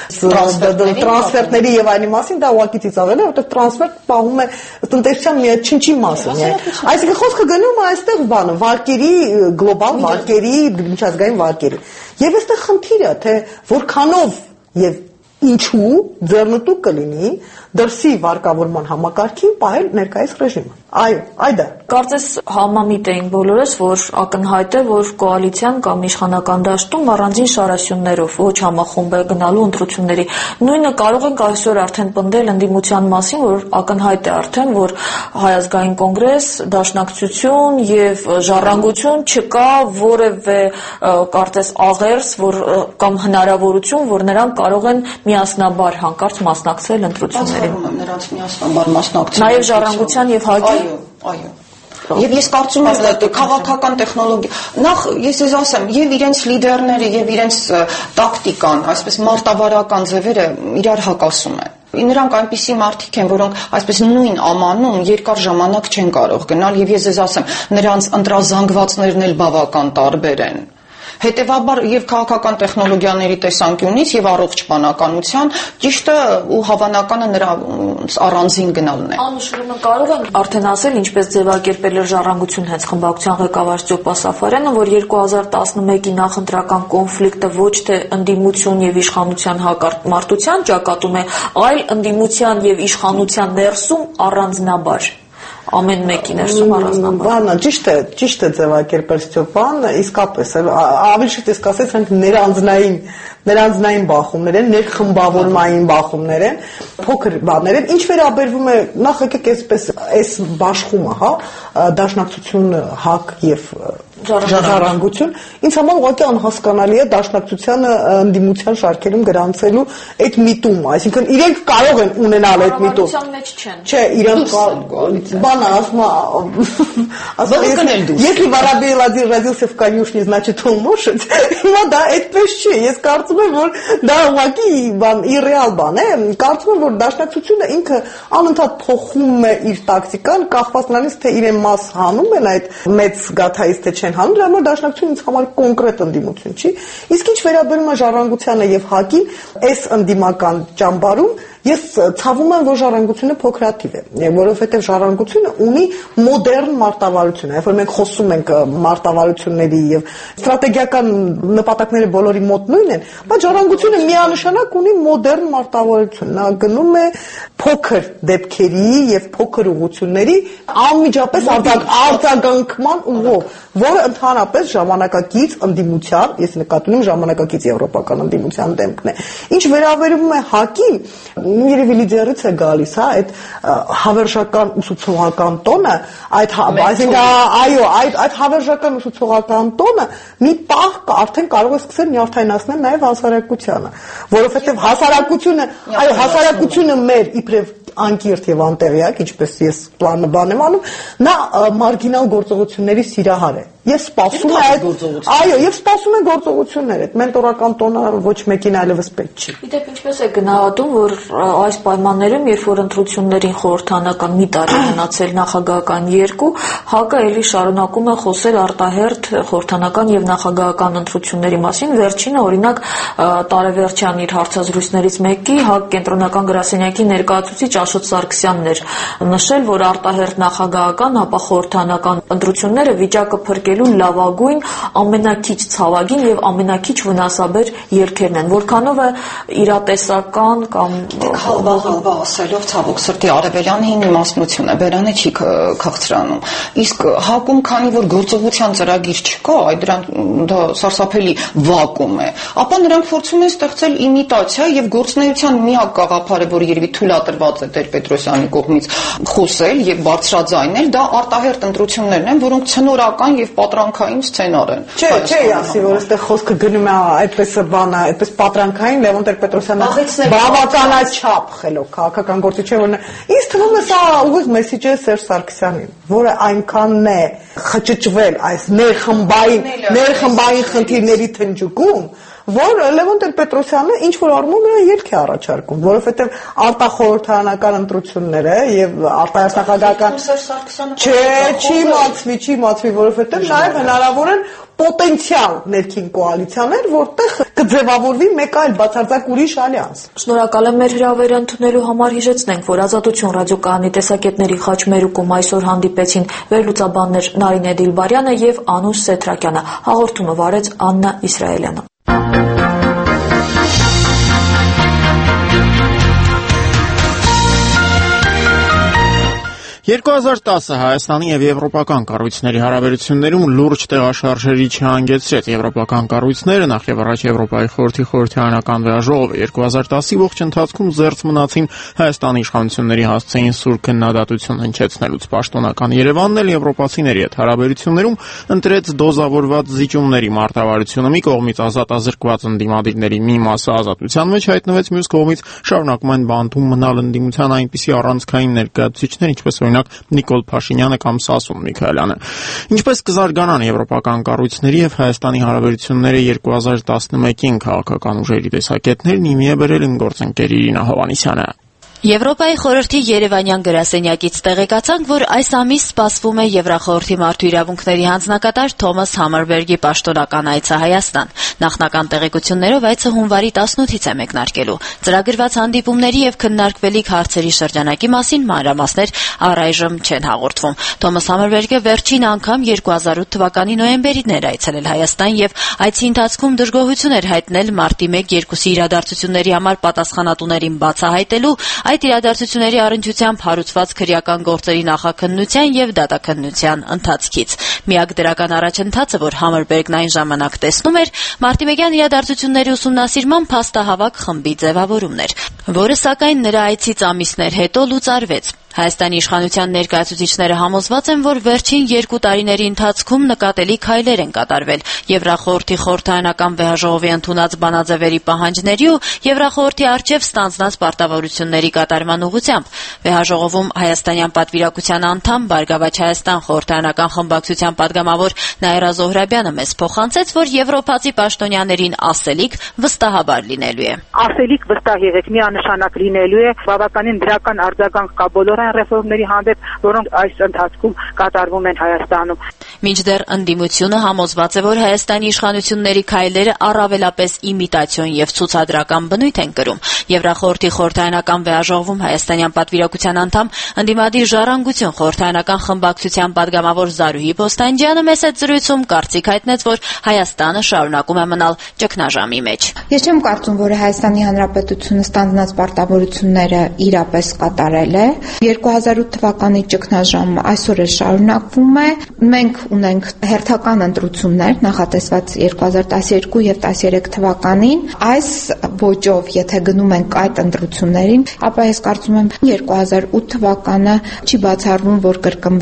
տրանսֆերտների եւ այլնի մասին, դա ուղղակի ծիծաղել է, որտեղ տրանսֆերտ պահում է տնտեսության մի չնչի մասը։ Այսինքն խոսքը գնում է այստեղ բանը, վարկերի, գլոբալ վարկերի, միջազգային վարկերի։ Եվ այստեղ խնդիրը, թե որքանով եւ ինչու ձեռնտու կլինի դրսի վարկավորման համակարգին պահել ներկայիս ռեժիմը։ Այո, այդա։ Կարծես համամիտ էին բոլորս, որ ակնհայտ է, որ կոալիցիան կամ իշխանական դաշտում առանձին շարասյուններով ոչ համախումբ է գնալու ընտրությունների։ Նույնը կարող ենք այսօր արդեն պնդել ընդդիմության մասին, որ ակնհայտ է արդեն, որ Հայ ազգային կոնգրես, դաշնակցություն եւ ժառանգություն չկա որևէ կարծես աղերս, որ կամ հնարավորություն, որ նրանք կարող են միասնաբար հանկարծ մասնակցել ընտրություններին։ Նրանց միասնաբար մասնակցել։ Նաև ժառանգության եւ ՀԱԿ-ի։ Այո, այո։ Եվ ես կարծում եմ քաղաքական տեխնոլոգիա նախ ես ես ասեմ եւ իրենց լիդերները եւ իրենց տակտիկան, այսպես մարտավարական ձևերը իրար հակասում են։ Նրանք այնպիսի մարդիկ են, որոնք այսպես նույն ամանում երկար ժամանակ չեն կարող գնալ եւ ես ես ասեմ, նրանց ընտրազանգվածներն էլ բավական տարբեր են։ Հետևաբար եւ քաղաքական տեխնոլոգիաների տեսանկյունից եւ առողջ բանականության ճիշտը ու հավանականը նրա առանձին գնալն է։ Անուշ, ուրեմն կարող ենք արդեն ասել, ինչպես ձևակերպել էր ժառանգություն հենց խմբակցության ղեկավար Ստյոպա Սաֆարյանը, որ երկու հազար տասնմեկի նախընտրական կոնֆլիկտը ոչ թե ընդդիմություն եւ իշխանության հակամարտության ճակատում է, այլ ընդդիմության եւ իշխանության ներսում առանձնաբար։ Ամեն մեկի ներսում առանձնաբար։ Բանը ճիշտ է, ճիշտ է ձևակերպել Ստյոպան, իսկապես ավելի շուտ ես կասես հենց ներանձնային նրանձնային բախումներ են, ներխմբավորմային բախումներ են, փոքր բաներ են, ինչ վերաբերվում է նախ եկեք այսպես այս բաշխումը, հա, դաշնակցություն, ՀԱԿ եւ ժառանգություն, ինձ համար ուղղակի անհասկանալի է դաշնակցությանը ընդդիմության շարքերում գրանցելու այդ միտումը, այսինքն իրենք կարող են ունենալ այդ միտում։ Ժառանգության մեջ չեն։ Չէ, իրենք բանը ասում ասում если воробей родился в конюшне, значит он может, հիմա դա այդպես չի, ես կարծում եմ, որ դա ուղղակի բան իրեալ բան է, կարծում եմ, որ դաշնակցությունը ինքը անընդհատ փոխում է իր տակտիկան, կախված նրանից, թե իրեն մաս հանում են այդ մեծ գաթայից, թե չեն հանում, դրա համար դաշնակցությունը ինձ համար կոնկրետ ընդդիմություն չի, իսկ ինչ վերաբերում է ժառանգությանը եւ ՀԱԿ-ին, այս ընդդիմական ճամբարում ես ցավում եմ, որ ժառանգությունը փոքրաթիվ է, որովհետև ժառանգությունը ունի մոդեռն մարտավարություն, երբ որ մենք խոսում ենք մարտավարությունների եւ ստրատեգիական նպատակները բոլորի մոտ նույնն են, բայց ժառանգությունը միանշանակ ունի մոդեռն մարտավարություն, նա գնում է փոքր դեպքերի եւ փոքր ուղղությունների անմիջապես արձագանքման ուղով, որը ընդհանրապես ժամանակակից ընդդիմության, ես նկատում եմ ժամանակակից եվրոպական ընդդիմության դեմքն է։ Ինչ վերաբերում է ՀԱԿ-ին, երևի լիդերից է գալիս, հա, այդ հավերժական ուսուցողական տոնը, այդ այսինքն այո, այդ այդ հավերժական ուսուցողական տոնը մի պահ արդեն կարող է սկսել նյարդայնացնել նաև հասարակությանը, որովհետև հասարակությունը, այո, հասարակությունը մեր իբրև անկիրթ եւ անտեղյակ, ինչպես ես պլանը բան եմ անում, նա մարգինալ գործողությունների սիրահար է։ եւ սպասում է այդ այո, եւ սպասում է գործողություններ։ Այդ մենտորական տոնը ոչ մեկին այլևս պետք չի։ Գիտեք, ինչպես է գնահատում, որ այս պայմաններում, երբ որ ընտրություններին խորհրդանական մի տարի մնացել նախագահական երկու, ՀԱԿ-ը էլի շարունակում է խոսել արտահերթ խորհրդանական եւ նախագահական ընտրությունների մասին։ Վերջինը, օրինակ, տարեվերջյան իր հարցազրույցներից մեկի ՀԱԿ կենտրոնական գրասենյակի ներկայացուցիչ Աշոտ Սարգսյանն էր նշել, որ արտահերթ նախագահական, ապա խորհրդանական ընտրությունները վիճակը փրկելու լավագույն, ամենակիչ ցավագին եւ ամենակիչ վնասաբեր ելքերն են։ Որքանով է իրատեսական կամ հալվա ասելով ցավոք սրտի Արևելյանի հին իմաստնություն է, բերանը չի քաղցրանում։ Իսկ ՀԱԿ-ում քանի որ գործողության ծրագիր չկա, այդ դրան դա սարսափելի վակուում է, ապա նրանք փորձում են ստեղծել իմիտացիա եւ գործնեության միակ գաղափարը, որ երևի թույլատրված է Տեր-Պետրոսյանի կողմից խոսել եւ բարձրաձայնել, դա արտահերթ ընտրություններն են, որոնք ցնորական եւ պատրանքային սցենար են։ Չէ, չէ, ասի, որ այստեղ խոսքը գնում է այդպես բանը, այդպես պատրանքային Լևոն Տեր-Պետրոսյանը բավականաչափ խելոք քաղաքական գործիչ է, որ ինձ թվում է սա ուղիղ մեսիջ է Սերժ Սարգսյանին, որը այնքանն է խճճվել այս ներխմբային ներխմբային խնդիրների թնջուկում, որ Լևոն Տեր-Պետրոսյանը ինչ որ առումով նրան ելք է առաջարկում, որովհետև արտախորհրդարանական ընտրությունները եւ արտահերթ նախագահական չէ, չի մացվի, չի մացվի, որովհետև նաեւ հնարավոր են պոտենցիալ ներքին կոալիցիաներ, որտեղ կձևավորվի մեկ այլ բացարձակ ուրիշ ալյանս։ Շնորհակալ եմ մեր հրավերը ընդունելու համար։ Հիշեցնենք, որ Ազատություն ռադիոկայանի տեսակետների խաչմերուկում այսօր հանդիպեցին վերլուծաբաններ Նարինե Դիլբարյանը եւ Անուշ Սեթրակյանը։ Հաղորդումը վարեց Աննա Իսրայելյանը։ երկու հազար տասը Հայաստանի եւ եվրոպական կառույցների հարաբերություններում լուրջ տեղաշարժերի չհանգեցրեց։ Եվրոպական կառույցները, նախ եւ առաջ Եվրոպայի խորհրդի խորհրդարանական վեաժողովը երկու հազար տասի ողջ ընթացքում զերծ մնացին Հայաստանի իշխանությունների հասցեին սուր քննադատություն հնչեցնելուց։ Պաշտոնական Երևանն էլ եվրոպացիների հետ հարաբերություններում ընտրեց դոզավորված զիջումների մարտավարությունը։ Մի կողմից ազատազրկված ընդդիմադիրների մի մասը ազատության մեջ հայտնվեց, մյուս կողմից շարունակում են բանտում մնալ ընդդիմության այնպիսի առանցքային ներկայացուցիչներ, ինչպես Նիկոլ Փաշինյանը կամ Սասուն Միքայելյանը։ Ինչպես կզարգանան եվրոպական կառույցների եւ Հայաստանի հարաբերությունները երկու հազար տասնմեկին քաղաքական ուժերի տեսակետներն իմի է բերել իմ գործընկեր Իրինա Հովհաննիսյանը։ Եվրոպայի խորհրդի Երևանյան գրասենյակից տեղեկացանք, որ այս ամիս սպասվում է Եվրախորհրդի մարդու իրավունքների հանձնակատար Թոմաս Համերբերգի պաշտոնական այցը Հայաստան։ Նախնական տեղեկություններով այցը հունվարի տասնութից է մեկնարկելու։ Ծրագրված հանդիպումների եւ քննարկվելիք հարցերի շրջանակի մասին մանրամասներ առայժմ չեն հաղորդվում։ Թոմաս Համերբերգը վերջին անգամ երկու հազար ութ թվականի նոյեմբերին էր այցելել Հայաստան եւ այցի ընթացքում դժգոհություն էր հայտնել մարտի մեկ երկուսի իրադարձությունների համար պատասխանատուներին բացահայտելու, այդ իրադարձությունների առնչությամբ հարուցված քրեական գործերի նախաքննության եւ դատաքննության ընթացքից։ Միակ դրական առաջընթացը, որ Համերբերգն այն ժամանակ տեսնում էր, մարտիմեկյան իրադարձությունների ուսումնասիրման փաստահավաք խմբի ձևավորումն էր, որը սակայն նրա այցից ամիսներ հետո լուծարվեց։ Հայաստանի իշխանության ներկայացուցիչները համոզված են, որ վերջին երկու տարիների ընթացքում նկատելի քայլեր են կատարվել Եվրախորհրդի խորհրդարանական վեաժողովի ընդունած բանաձևերի պահանջների ու Եվրախորհրդի առջև ստանձնած պարտավորությունների կատարման ուղղությամբ։ Վեաժողովում հայաստանյան պատվիրակության անդամ Բարգավաճ Հայաստան խորհրդարանական խմբակցության падգամավոր Նաիրա Զոհրաբյանը մեզ փոխանցեց, որ եվրոպացի պաշտոնյաներին ասելիք վստահաբար լինելու է։ Ասելիք վստահ եղեք, միանշանակ լինելու է, բավականին դրական արձագանք կա բոլոր ռեֆորմների հանդեպ, որոնք այս ընթացքում կատարվում են Հայաստանում։ Մինչդեռ ընդդիմությունը համոզված է, որ Հայաստանի իշխանությունների քայլերը առավելապես իմիտացիոն եւ ցուցադրական բնույթ են կրում։ Եվրախորհրդի խորհրդարանական վեաժողովում հայաստանյան պատվիրակության անդամ ընդդիմադիր ժառանգություն խորհրդարանական խմբակցության падգամավոր Զարուհի Պոստանջյանը մեծ զրույցում կարծիք հայտնեց, որ Հայաստանը շարունակում է մնալ ճգնաժամի մեջ։ Ես չեմ կարծում, որ Հայաստանի Հանրապետությունը ստանձնած պարտավորությունները իրապես կատարել է։ երկու հազար ութ թվականի ճգնաժամը այսօր էլ շարունակվում է։ Մենք ունենք հերթական ընտրություններ նախատեսված երկու հազար տասներկու եւ տասներեք թվականին։ Այս ոճով, եթե գնում ենք այդ ընտրություններին, ապա ես կարծում եմ երկու հազար ութ թվականը չի բացառվում, որ կրկնվի։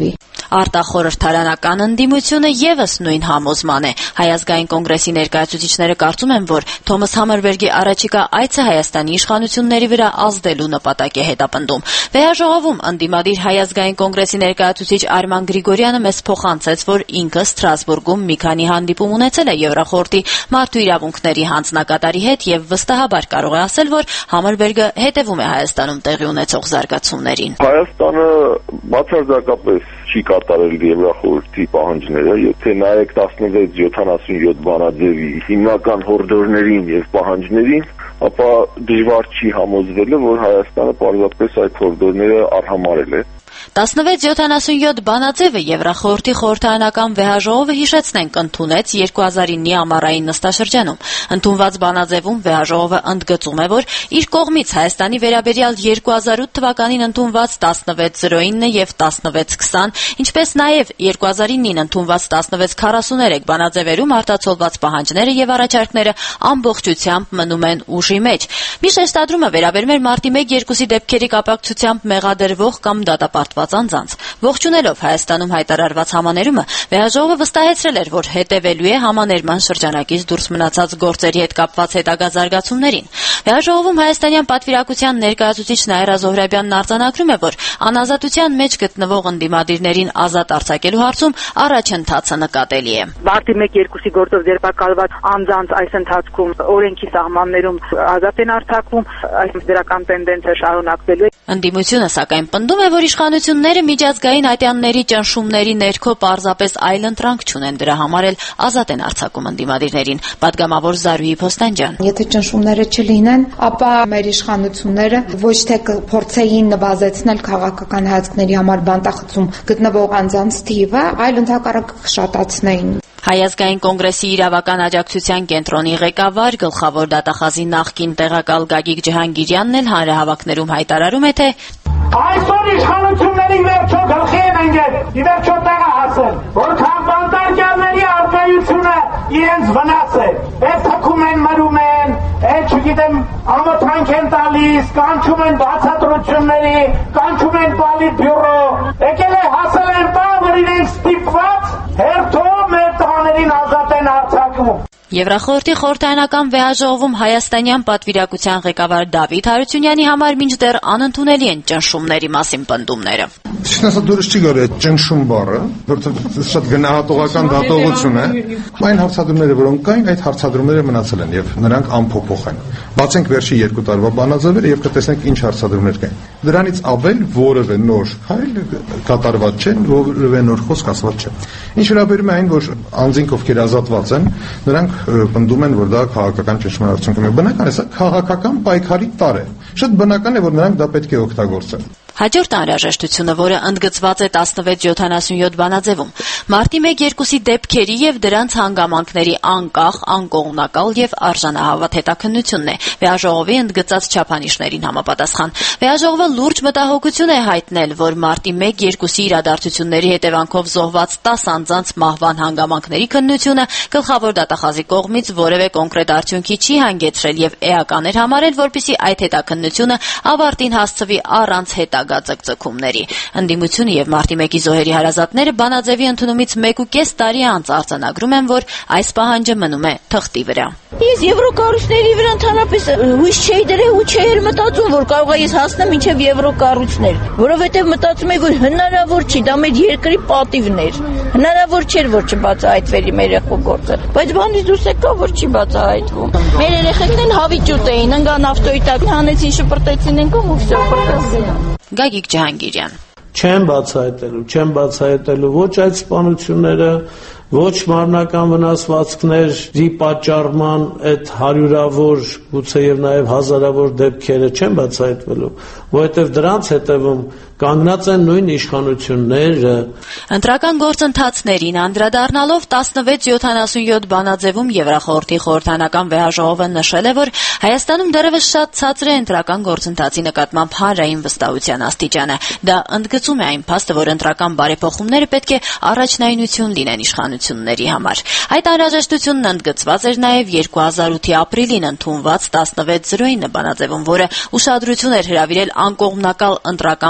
Արտախորհրդարանական ընդդիմությունը եւս նույն համոզման է։ Հայ ազգային կոնգրեսի ներկայացուցիչները կարծում են, որ Թոմաս Համերբերգի առաջիկա այցը Հայաստանի իշխանությունների վրա ազդելու նպատակ է հետապնդում։ Վեհաժողովում ընդդիմադիր Հայ ազգային կոնգրեսի ներկայացուցիչ Արման Գրիգորյանը մեզ փոխանցեց, որ ինքը Ստրասբուրգում մի քանի հանդիպում ունեցել է Եվրախորհրդի մարդու իրավունքների հանձնակատարի հետ եւ վստահաբար կարող է ասել, որ Համերբերգը հետևում է Հայաստանում տեղի ունեցող զարգացումներին։ Հայաստանը բացարձակապես չի կատարել Եվրախորհրդի պահանջները, եթե նայեք տասնվեց յոթանասունյոթ բանաձևի հիմնական հորդորներին եւ պահանջներին, ապա դժվար չի համոզվելը, որ Հայաստանը պարզապես այդ հորդորները արհամարել է։ տասնվեց յոթանասունյոթ բանաձևը Եվրախորհրդի խորհրդարանական վեհաժողովը հիշեցնենք ընդունեց երկու հազար իննի ամառային նստաշրջանում։ Ընդունված բանաձևում վեհաժողովը ընդգծում է, որ իր կողմից Հայաստանի վերաբերյալ երկու հազար ութ թվականին ընդունված տասնվեց զրո ինը եւ տասնվեց քսան, ինչպես նաեւ երկու հազար ինին ընդունված տասնվեց քառասուներեք բանաձևերում արտացոլված պահանջները եւ առաջարկները ամբողջությամբ մնում են ուժի մեջ։ Մի շեշտադրումը վերաբերում է մարտի մեկ երկուսի դեպքերի կապակցությամբ մեղադրվող կամ դատապարտված անձանց։ Ողջունելով Հայաստանում հայտարարված համաներումը, վեհաժողովը վստահեցրել էր, որ հետևելու է համաներման շրջանակից դուրս մնացած գործերի հետ կապված հետագա զարգացումներին։ Վեհաժողովում հայաստանյան պատվիրակության ներկայացուցիչ Նաիրա Զոհրաբյանն արձանագրում է, որ անազատության մեջ գտնվող ընդդիմադիրներին ազատ արձակելու հարցում առաջընթացը նկատելի է։ Մարտի մեկ երկուսի գործով ձերբակալված անձանց այս ընթացքում օրենքի սահմաններում ազատ են արձակվում, այս դրական տենդենսը շարունակվելու է։ Ընդդիմությունը սակայն պնդում է, որ իշխանությունները միջազգային ատյանների ճնշումների ներքո պարզապես այլընտրանք չունեն, դրա համար էլ ազատ են արձակում ընդդիմադիրներին։ Պատգամավոր Զարուհի Փոստանջյան։ Եթե ճնշումները չլինեն, ապա մեր իշխանությունները ոչ թե կփորձեին նվազեցնել քաղաքական հայացքների համար բանտախցում գտնվող անձանց թիվը, այլ ընդհակառակը կշատացնեին։ Հայ ազգային կոնգրեսի իրավական աջակցության կենտրոնի ղեկավար, գլխավոր դատախազի նախկին տեղակալ Գագիկ Ջհանգիրյանն էլ հանրահավաքներում հայտարարում է, թե այսօր իշխանությունների վերջո գլխի են ընկել, ի վերջո տեղը հասել, որքան բանտարկյալների արկայությունը իրենց վնաս է, այդ թքում են մրում են, այդ չգիտեմ ամոթանք են տալիս, կանչում են բացատրությունների, կանչում են պոլիտբյուրո, եկել է հասել են բան, որ իրենք ստիպված հերթով մեր տղաներին ազատ են արձակվում։ Եվրախորհրդի խորհրդարանական վեհաժողովում հայաստանյան պատվիրակության ղեկավար Դավիթ Հարությունյանի համար մինչդեռ անընդունելի են ճնշումների մասին պնդումները։ Չնայած դուրս չի գալի այդ ճնշում բառը, որովհետեւ շատ գնահատողական դատողություն է։ Այն հարցադրումները, որոնք կային, այդ հարցադրումները մնացել են եւ նրանք անփոփոխ են։ Բացենք վերջի երկու տարվա բանաձևերը եւ կտեսնենք ինչ հարցադրումներ կային։ Դրանից ավել որևէ նոր հայլ կատարված չէ, որևէ նոր խոսք ասված չէ։ Ինչ վերաբերում է այն, որ անձինք ովքեր ազատված են, նրանք պնդում են, որ դա քաղաքական ճնշման արդյունքում է։ Բնական է, սա քաղաքական պայքարի տարր է։ Շատ բնական է, որ նրանք դա պետք է օգտագործեն։ Հաջորդ անհրաժեշտությունը, որը ընդգծված է տասնվեց յոթանասունյոթ բանաձևում, մարտի մեկ երկուսի դեպքերի եւ դրանց հանգամանքների անկախ, անկողմնակալ եւ արժանահավատ հետաքննությունն է, վեհաժողովի ընդգծած չափանիշներին համապատասխան։ Վեհաժողովը լուրջ մտահոգություն է հայտնել, որ մարտի մեկ երկուսի իրադարձությունների հետևանքով զոհված տասը անձանց մահվան հանգամանքների քննությունը գլխավոր դատախազի կողմից որևէ կոնկրետ արդյունքի չի հանգեցրել եւ էական էր համարել, որպեսզի այդ հետաքննությունը ավարտին հասցվի առանց հետագա ցկցկումների։ Ընդդիմությունը եւ մարտի մեկի զոհերի հարազատները բանաձևի ընդունումից մեկ ու կես տարի անց արձանագրում են, որ այս պահանջը մնում է թղթի վրա։ Ես եվրոկառույցների վրա ընդհանրապես հույս չէի դրել ու չէի մտածում, որ կարող է ես հասնեմ մինչև եվրոկառույցներ, որովհետև մտածում եի, որ հնարավոր չի, դա մեր երկրի պատիվն էր։ Հնարավոր չէր, որ չբացահայտվեր մեր երկու-գործը, բայց բանից դուրս եկա, որ չի բացահայտվում։ Մեր երեխեքն էլ հավիճուտ էին, ընկան ավտոյի տակ, հանեցին, շպրտեցին ընկան ու վсё պրտեցին։ Գագիկ Ջհանգիրյան։ Չեմ բացահայտելու, չեմ բացահայտելու ոչ այդ սպանությունները, ոչ մարմնական վնասվածքների պատճառման այդ հարյուրավոր, գուցեև նաև հազարավոր դեպքերը չեմ բացահայտվելու, որովհետև դրանց հետևում կանգնած են նույն իշխանությունները։ Ընտրական գործընթացներին անդրադառնալով տասնվեց յոթանասունյոթ բանաձևում Եվրախորհրդի խորհրդարանական վեհաժողովը նշել է, որ Հայաստանում դեռևս շատ ցածր է ընտրական գործընթացի նկատմամբ հանրային վստահության աստիճանը։ Դա ընդգծում է այն փաստը, որ ընտրական բարեփոխումները պետք է առաջնայնություն լինեն իշխանությունների համար։ Այդ անհրաժեշտությունն ընդգծված էր նաև երկու հազար ութի ապրիլին ընդունված տասնվեց զրո ինը բանաձևում, որը ուշադրություն էր հրավիրել անկողմնակալ ընտրական վարչության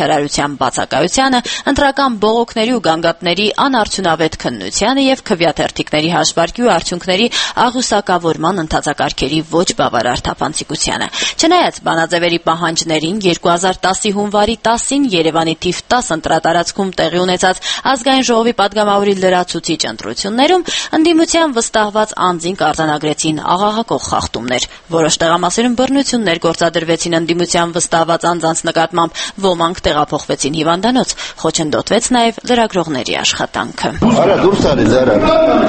հայտարարության բացակայությանը, ընտրական բողոքների ու գանգատների անարդյունավետ քննությանը եւ քվեաթերթիկների հաշվարկի ու արդյունքների աղյուսակավորման ընթացակարգերի ոչ բավարար թափանցիկությանը։ Չնայած բանաձևերի պահանջներին երկու հազար տասի հունվարի տասին Երևանի թիվ տասը ընտրատարածքում տեղի ունեցած ազգային ժողովի պատգամավորի լրացուցիչ ընտրություններում ընդդիմության վստահված անձին արձանագրեցին աղաղակող խախտումներ։ Որոշ տեղամասերում բռնություններ գործադրվեցին ընդդիմության վստահված անձանց նկատմամբ, ոմանք տեղափոխվեցին հիվանդանոց, խոչընդոտվեց նաև լրագրողների աշխատանքը։ Արա դուրս արի զարա։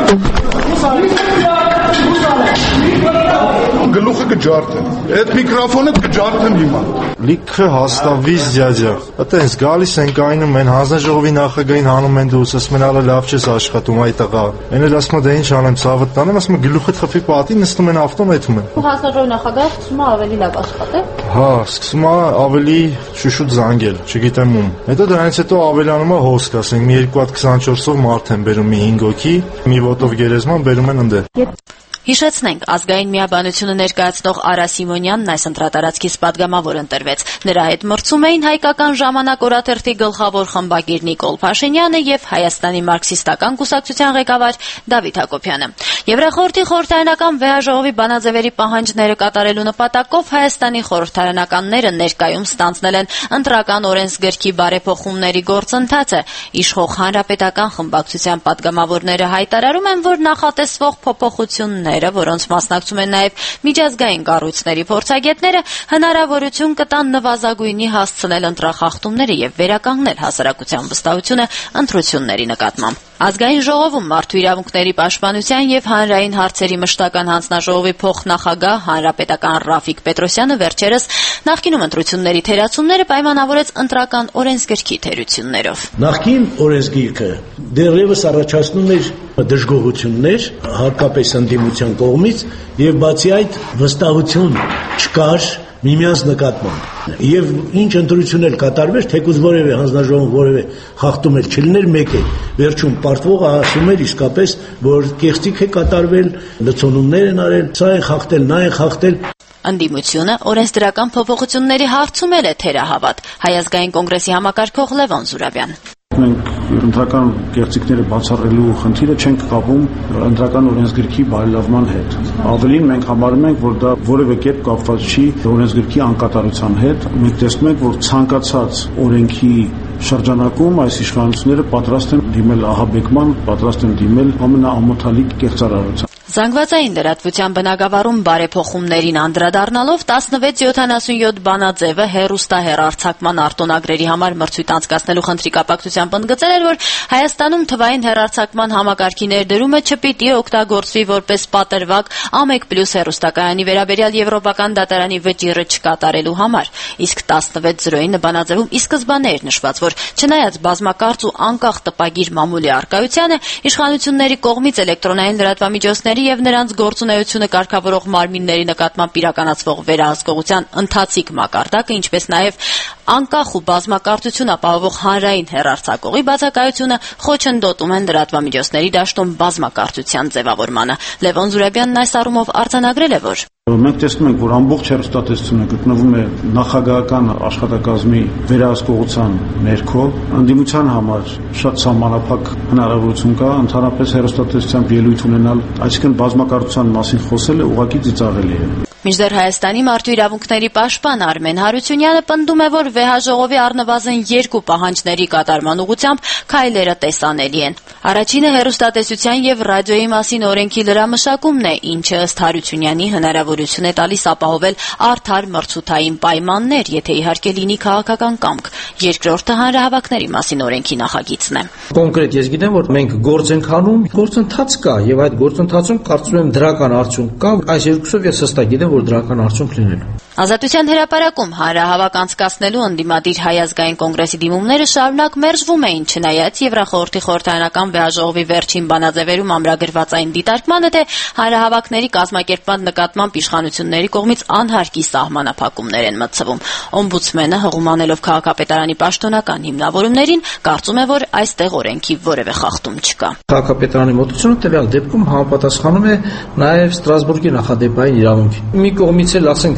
Գլուխը կջարդեն։ Այդ միկրոֆոնը կջարդեն հիմա։ Լիքը հաստավից ջաջա։ Այտենց գալիս ենք այնում են հանձնաժողովի նախագահին հանում են դուրս, ասում են ալա լավ չես աշխատում այ տղա։ Էն էլ ասում դե ինչ անեմ, ցավը տանեմ, ասում գլուխը խփի պատի, նստում են ավտոմեթում են։ Հանձնաժողովի նախագահը սկսում է ավելի լավ աշխատել։ Հա, սկսում է ավելի շուշուտ զանգել, չգիտեմ ում։ Հետո դրանից հետո ավելանում է հոսք, ասենք մի երկու հատ քսանչորսով մարդ են բերում մի հինգ հոգի, մի ոտով գերեզման բերում են ընդ։ Հիշեցնենք, ազգային միաբանությունը ներկայացնող Արա Սիմոնյանն այս ընտրատարածքից պատգամավոր ընտրվեց։ Նրա հետ մրցում էին հայկական ժամանակ օրաթերթի գլխավոր խմբագիր Նիկոլ Փաշինյանը եւ Հայաստանի մարքսիստական կուսակցության ղեկավար Դավիթ Հակոբյանը։ Եվրախորհրդի խորհրդարանական վեհաժողովի բանաձևերի պահանջները կատարելու նպատակով Հայաստանի խորհրդարանականները ներկայում ստանձնել են ընտրական օրենսգրքի բարեփոխումների գործընթացը։ Իշխող հանրապետական խմբակցության պատգամավորները հայտարարում են, որ նախատեսվող փոփոխությունները, որոնց մասնակցում են նաև միջազգային կառույցների փորձագետները, հնարավորություն կտան նվազագույնի հասցնել ընտրախախտումները եւ վերականգնել հասարակության վստահությունը ընտրությունների նկատմամբ։ Ազգային ժողովում մարդու իրավունքների պաշտպանության եւ հանրային հարցերի մշտական հանձնաժողովի փոխնախագահ հանրապետական Ռաֆիկ Պետրոսյանը վերջերս նախկինում ընտրությունների թերացումները պայմանավորեց ընտրական օրենսգրքի թերություններով։ Նախկին օրենսգիրքը դեռևս առաջացնում էր դժգոհություններ հատկապես ընդդիմության կողմից եւ բացի այդ վստահություն չկար միմյանց նկատմամբ եւ ինչ ընտրություններ կատարվեր, թեկուզ որևէ հանձնաժողովում որևէ խախտում էլ չլիներ, մեկ է վերջում պարտվողը ասում էր իսկապես, որ կեղծիք է կատարվել, լցոնումներ են արել, սա են խախտել, նա են խախտել։ Ընդդիմությունը օրենսդրական փոփոխությունների հարցում էլ է թերահավատ։ Հայ ազգային կոնգրեսի համակարգող Լևոն Զուրաբյան։ Մենք ընտրական կեղծիքները բացառելու խնդիրը չենք կապում ընտրական օրենսգրքի բարելավման հետ։ Ավելին մենք համարում ենք, որ դա որևէ կերպ կապված չի օրենսգրքի անկատարության հետ։ Մենք տեսնում ենք, որ ցանկացած օրենքի շրջանակում այս իշխանությունները պատրաստ են դիմել ահաբեկման, պատրաստ են դիմել ամենաամոթալի կեղծարարության։ Զանգվածային լրատվության բնագավառում բարեփոխումներին անդրադառնալով տասնվեց յոթանասունյոթ բանաձևը հեռուստահեռարձակման արտոնագրերի համար մրցույթ անցկացնելու խնդրի կապակցությամբ ընդգծել էր, որ Հայաստանում թվային հեռարձակման համակարգի ներդրումը չպիտի օգտագործվի որպես պատրվակ ամեկ պլյուս հեռուստակայանի վերաբերյալ եվրոպական դատարանի վճիռը չկատարելու համար։ Իսկ տասնվեց զրոյին բանաձևում ի սկզբանե էր նշված, որ չնայած բազմակարծ ու անկախ տպագիր մամուլի առկայությանը, իշխանությունների կողմից էլեկտրոնային լրատվամիջոցների եւ նրանց գործունեությունը կարգավորող մարմինների նկատմամբ իրականացվող վերահսկողության ընթացիկ մակարդակը, ինչպես նաեւ անկախ ու բազմակարծություն ապահովող հանրային հեռարձակողի բացակայությունը խոչընդոտում են լրատվամիջոցների դաշտում բազմակարծության ձևավորմանը։ Լևոն Զուրաբյանն այս առումով արձանագրել է, որ մենք տեսնում ենք, որ ամբողջ հեռուստատեսությունը գտնվում է նախագահական աշխատակազմի վերահսկողության ներքո, ընդդիմության համար շատ սահմանափակ հնարավորություն կա ընդհանրապես հեռուստատեսությամբ ելույթ ունենալ, այսինքն բազմակարծության մասին խոսելը ուղղակի ծիծաղելի է։ Մինչդեռ Հայաստանի մարդու իրավունքների պաշտպան Արմեն Հարությունյանը պնդում է, որ վեհաժողովի առնվազն երկու պահանջների կատարման ուղղությամբ քայլերը տեսանելի են։ Առաջինը հեռուստատեսության եւ ռադիոյի մասին օրենքի լրամշակումն է, ինչը ըստ Հարությունյանի հնարավորություն է տալիս ապահովել արդար մրցութային պայմաններ, եթե իհարկե լինի քաղաքական կամք։ Երկրորդը հանրահավաքների մասին օրենքի նախագիծն է։ Կոնկրետ ես գիտեմ, որ մենք գործ ենք անում, գործընթաց կա եւ այդ գործընթացում կարծում եմ դրական արդյունք կա։ Այս երկուսով ես հստակ գիտեմ, որ դրական արդյունք լինելու։ Ազատության հրապարակում հանրահավաք անցկացնելու ընդդիմադիր Հայ ազգային կոնգրեսի դիմումները շարունակ մերժվում էին, չնայած Եվրախորհրդի խորհրդարանական վեհաժողովի վերջին բանաձևերում ամրագրված այն դիտարկմանը, թե հանրահավաքների կազմակերպման նկատմամբ իշխանությունների կողմից անհարկի սահմանափակումներ են մտցվում։ Օմբուդսմենը հղումանելով քաղաքապետարանի պաշտոնական հիմնավորումներին, կարծում է, որ այստեղ օրենքի որևէ խախտում չկա։ Քաղաքապետարանի մոտեցումը տվյալ դեպքում համապատասխանում է նաև Ստրասբուրգի նախադեպային իրավունքին։ Մի կողմից էլ ասենք ցանկացած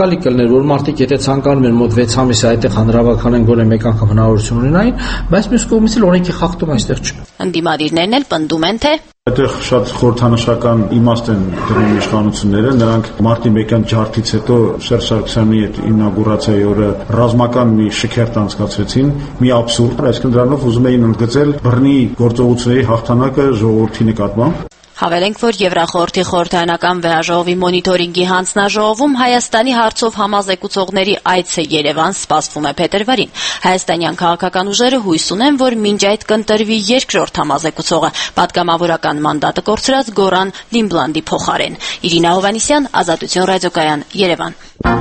ցանկալի կլներ, որ մարդիկ եթե ցանկանում են մոտ վեց ամիս այդտեղ հանրավական են գոնե մեկ անգամ հնարավորություն ունենային, բայց մյուս կողմից էլ օրենքի խախտում այստեղ չի։ Ընդդիմադիրներն էլ պնդում են, թե Այդտեղ շատ խորհրդանշական իմաստ են դրում իշխանությունները, նրանք մարտի մեկյան ջարդից հետո Սերժ Սարգսյանի այդ ինագուրացիայի օրը ռազմական մի շքերթ անցկացրեցին, մի աբսուրդ, այսինքն դրանով ուզում էին ընդգծել բռնի գործողությունների հաղթանակը ժողովրդի նկատմամբ։ Հավելենք, որ Եվրախորհրդի խորհրդարանական վեհաժողովի մոնիտորինգի հանձնաժողովում Հայաստանի հարցով համազեկուցողների այցը Երևան սպասվում է փետրվարին։ Հայաստանյան քաղաքական ուժերը հույս ունեն, որ մինչ այդ կընտրվի երկրորդ համազեկուցողը, պատգամավորական մանդատը կորցրած Գոռան Լիմբլանդի փոխարեն։ Իրինա Հովհաննիսյան, Ազատություն ռադիոկայան, Երևան։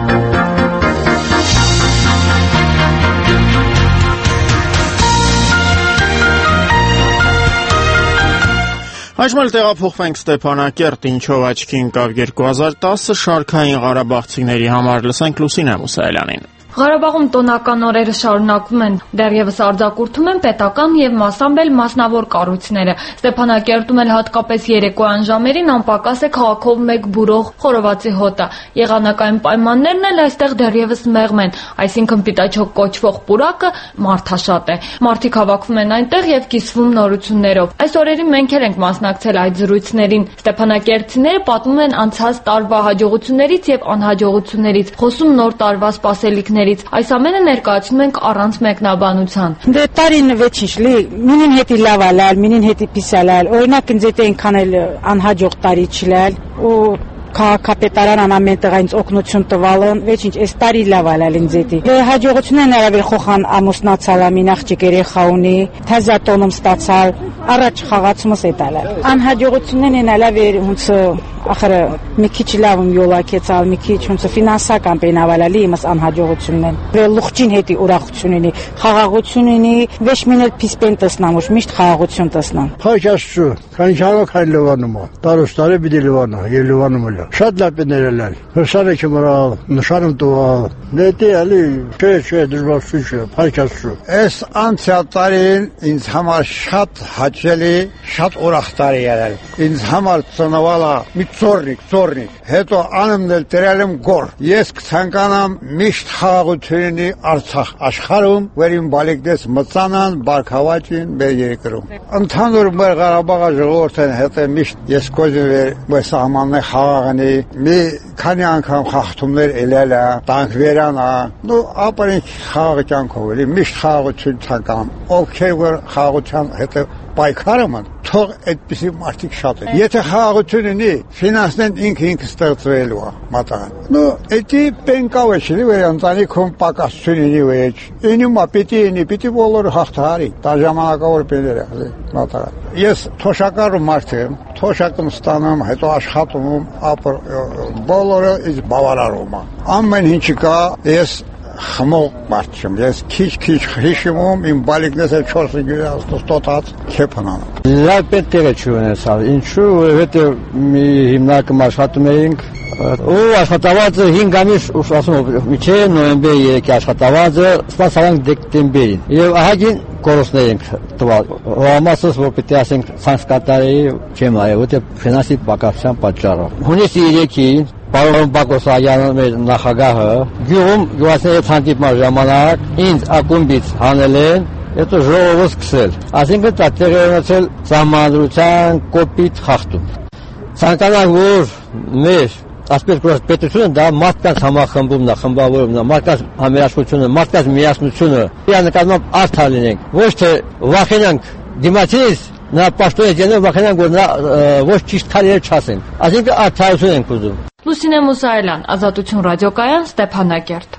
Այժմ էլ տեղափոխվենք Ստեփանակերտ, ինչով աչքի ընկավ երկու հազար տասը շարքային ղարաբաղցիների համար, լսենք Լուսինե Մուսայելյանին։ Ղարաբաղում տոնական օրերը շարունակվում են, դեռևս արձակուրդում են պետական եւ մասամբ էլ մասնավոր կառույցները։ Ստեփանակերտում էլ հատկապես երեկոյան ժամերին անպակաս է քաղաքով մեկ բուրող խորովածի հոտը։ Եղանակային պայմաններն էլ այստեղ դեռևս մեղմ են, այսինքն պիտաչոկ կոչվող պուրակը մարդաշատ է։ Մարդիկ հավաքվում են այնտեղ եւ կիսվում նորություններով։ Այս օրերին մենք էլ ենք մասնակցել այդ զրույցներին։ Ստեփանակերտցիները պատմում են անցած տարվա հաջողություններից եւ անհաջողություններից, խոսում նոր տարվա սպասելիքներից։ Այս ամենը ներկայացնում ենք առանց մեկնաբանության։ Դե տարին ոչինչ լի, մինին հետի լավ ալալ, մինին հետի պիսալալ, օրինակ ինձ դե այնքան էլ անհաջող տարի չլալ, ու քաղաքապետարանն ամեն տեղ ինձ օգնություն տվալն, ոչինչ, այս տարի լավ ալալ ինձ դի։ Դե հաջողությունն հնարավոր խոխան ամուսնացալ, ամին աղջիկ երեխա ունի, թազատոնում ստացալ, առաջ խաղացումս է տալալ։ Անհաջողությունն են ալավ ոնց Ախր մի քիչ լավ յոլակեցալ, մի քիչ ոնց ֆինանսական բենավալալի իմս անհաջողությունն են։ Լուղջին հետի ուրախություն ունի, խաղաղություն ունի, ոչ մինել պիսպեն տեսնամուշ, միշտ խաղաղություն տեսնամ։ Փաշաշու, քանչալո քան լվանումա, տարուստարը բիդի լվանա, եւ լվանում էլ։ Շատ լավ է ներելալ։ Հրսարը չմռալ, նշանում տուալ։ Դե ալի, չէ, չէ, դժվարություն չէ, փաշաշու։ Այս անցյալ տարին ինձ համար շատ հաճելի, շատ ուրախ տարի եղել։ Ինձ համար ծնվալա մի ծորնիկ, ծորնիկ, հետո անումն էլ տրել եմ գոր։ Ես կցանկանամ միշտ խաղաղությունի Արցախ աշխարհում, որ իմ բալիկներս մծանան, բարգավաճին մեր երկրում։ Ընդհանուր մեր Ղարաբաղի ժողովրդին հետ միշտ ես կոզում եմ մեր սահմաններ խաղաղանի, մի քանի անգամ խախտումներ ելել է, տանք վերանա, նո ապրենք խաղաղ կյանքով, միշտ խաղաղություն ցանկանում։ Ովքեր որ խաղաղության հետ պայքարում են, թող այդպիսի մարդիկ շատ են։ Եթե խաղաղություն ունի, ֆինանսներն ինքը ինքը ստեղծվելու է մատաղան։ Նո, էդի պենկավ է չլի, որ ընտանիքում պակասություն ունի վեճ։ Ինիմա պիտի ունի, պիտի բոլորը հաղթահարի։ Դա ժամանակավոր պեներ է մատաղան։ Ես թոշակառու մարդ եմ, թոշակ եմ ստանում, հետո աշխատում, ապր բոլորը ինձ բավարարում է։ Ամեն ինչի կա, ես խմող մարդ չեմ, ես քիչ-քիչ հիշում, իմ բալիկներս էլ չորսը գյուղած տոտած քեփնան։ Լավ պետք է չունենալ, ինչու, որովհետև մի հիմնականում աշխատում էինք, ու աշխատավարձը հինգ ամիս, ասում եմ, մինչև նոյեմբեր երեքի աշխատավարձը ստացանք դեկտեմբերին։ Եվ ահագին կորուստներ ենք տվել։ Համասս, որ պիտի ասենք ցանց կատարեի չեմ արել, որտեղ ֆինանսի պակասության պատճառով։ Հունիսի երեքին Պարոն Բակոսյանը մեր նախագահը գյուղում գյուղացիների հանդիպման ժամանակ ինձ ակումբից հանել են, հետո ժողովը սկսել։ Այսինքն դա տեղի ունեցել սահմանադրության կոպիտ խախտում։ Ցանկանանք, որ մեր ասպես կոչված պետությունը դա մարդկանց համախմբումն է, խմբավորումն է, մարդկանց համերաշխությունը, մարդկանց միասնությունը։ Իա նկատմամբ արդար լինենք, ոչ թե վախենանք դիմացից նա պաշտոնը ջենը վախենանք, որ նա ոչ ճիշտ քարերը չասեն։ Այսինքն արդարություն ենք ուզում։ Լուսինե Մուսայելյան, Ազատություն ռադիոկայան, Ստեփանակերտ։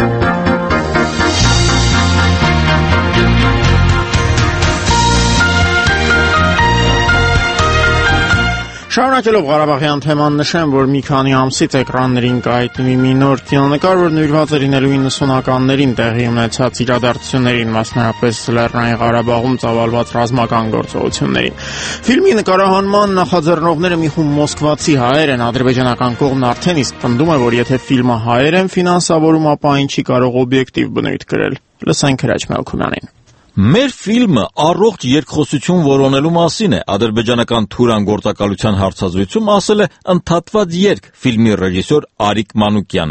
Շարունակելով Ղարաբաղյան թեման նշեմ, որ մի քանի ամսից էկրաններին կհայտնվի մի նոր կինոնկար, որ նվիրված է լինելու իննսունականներին տեղի ունեցած իրադարձություններին, մասնավորապես Լեռնային Ղարաբաղում ծավալված ռազմական գործողություններին։ Ֆիլմի նկարահանման նախաձեռնողները մի խումբ մոսկվացի հայեր են, ադրբեջանական կողմն արդեն իսկ պնդում է, որ եթե ֆիլմը հայեր են ֆինանսավորում, ապա ինչի կարող օբյեկտիվ բնույթ կրել։ Լսենք Հրաչ Մելքումյանին։ Մեր ֆիլմը առողջ երկխոսություն որոնելու մասին է, ադրբեջանական Թուրան գործակալության հարցազրույցում ասել է ընդհատված երգ ֆիլմի ռեժիսոր Արիկ Մանուկյանը։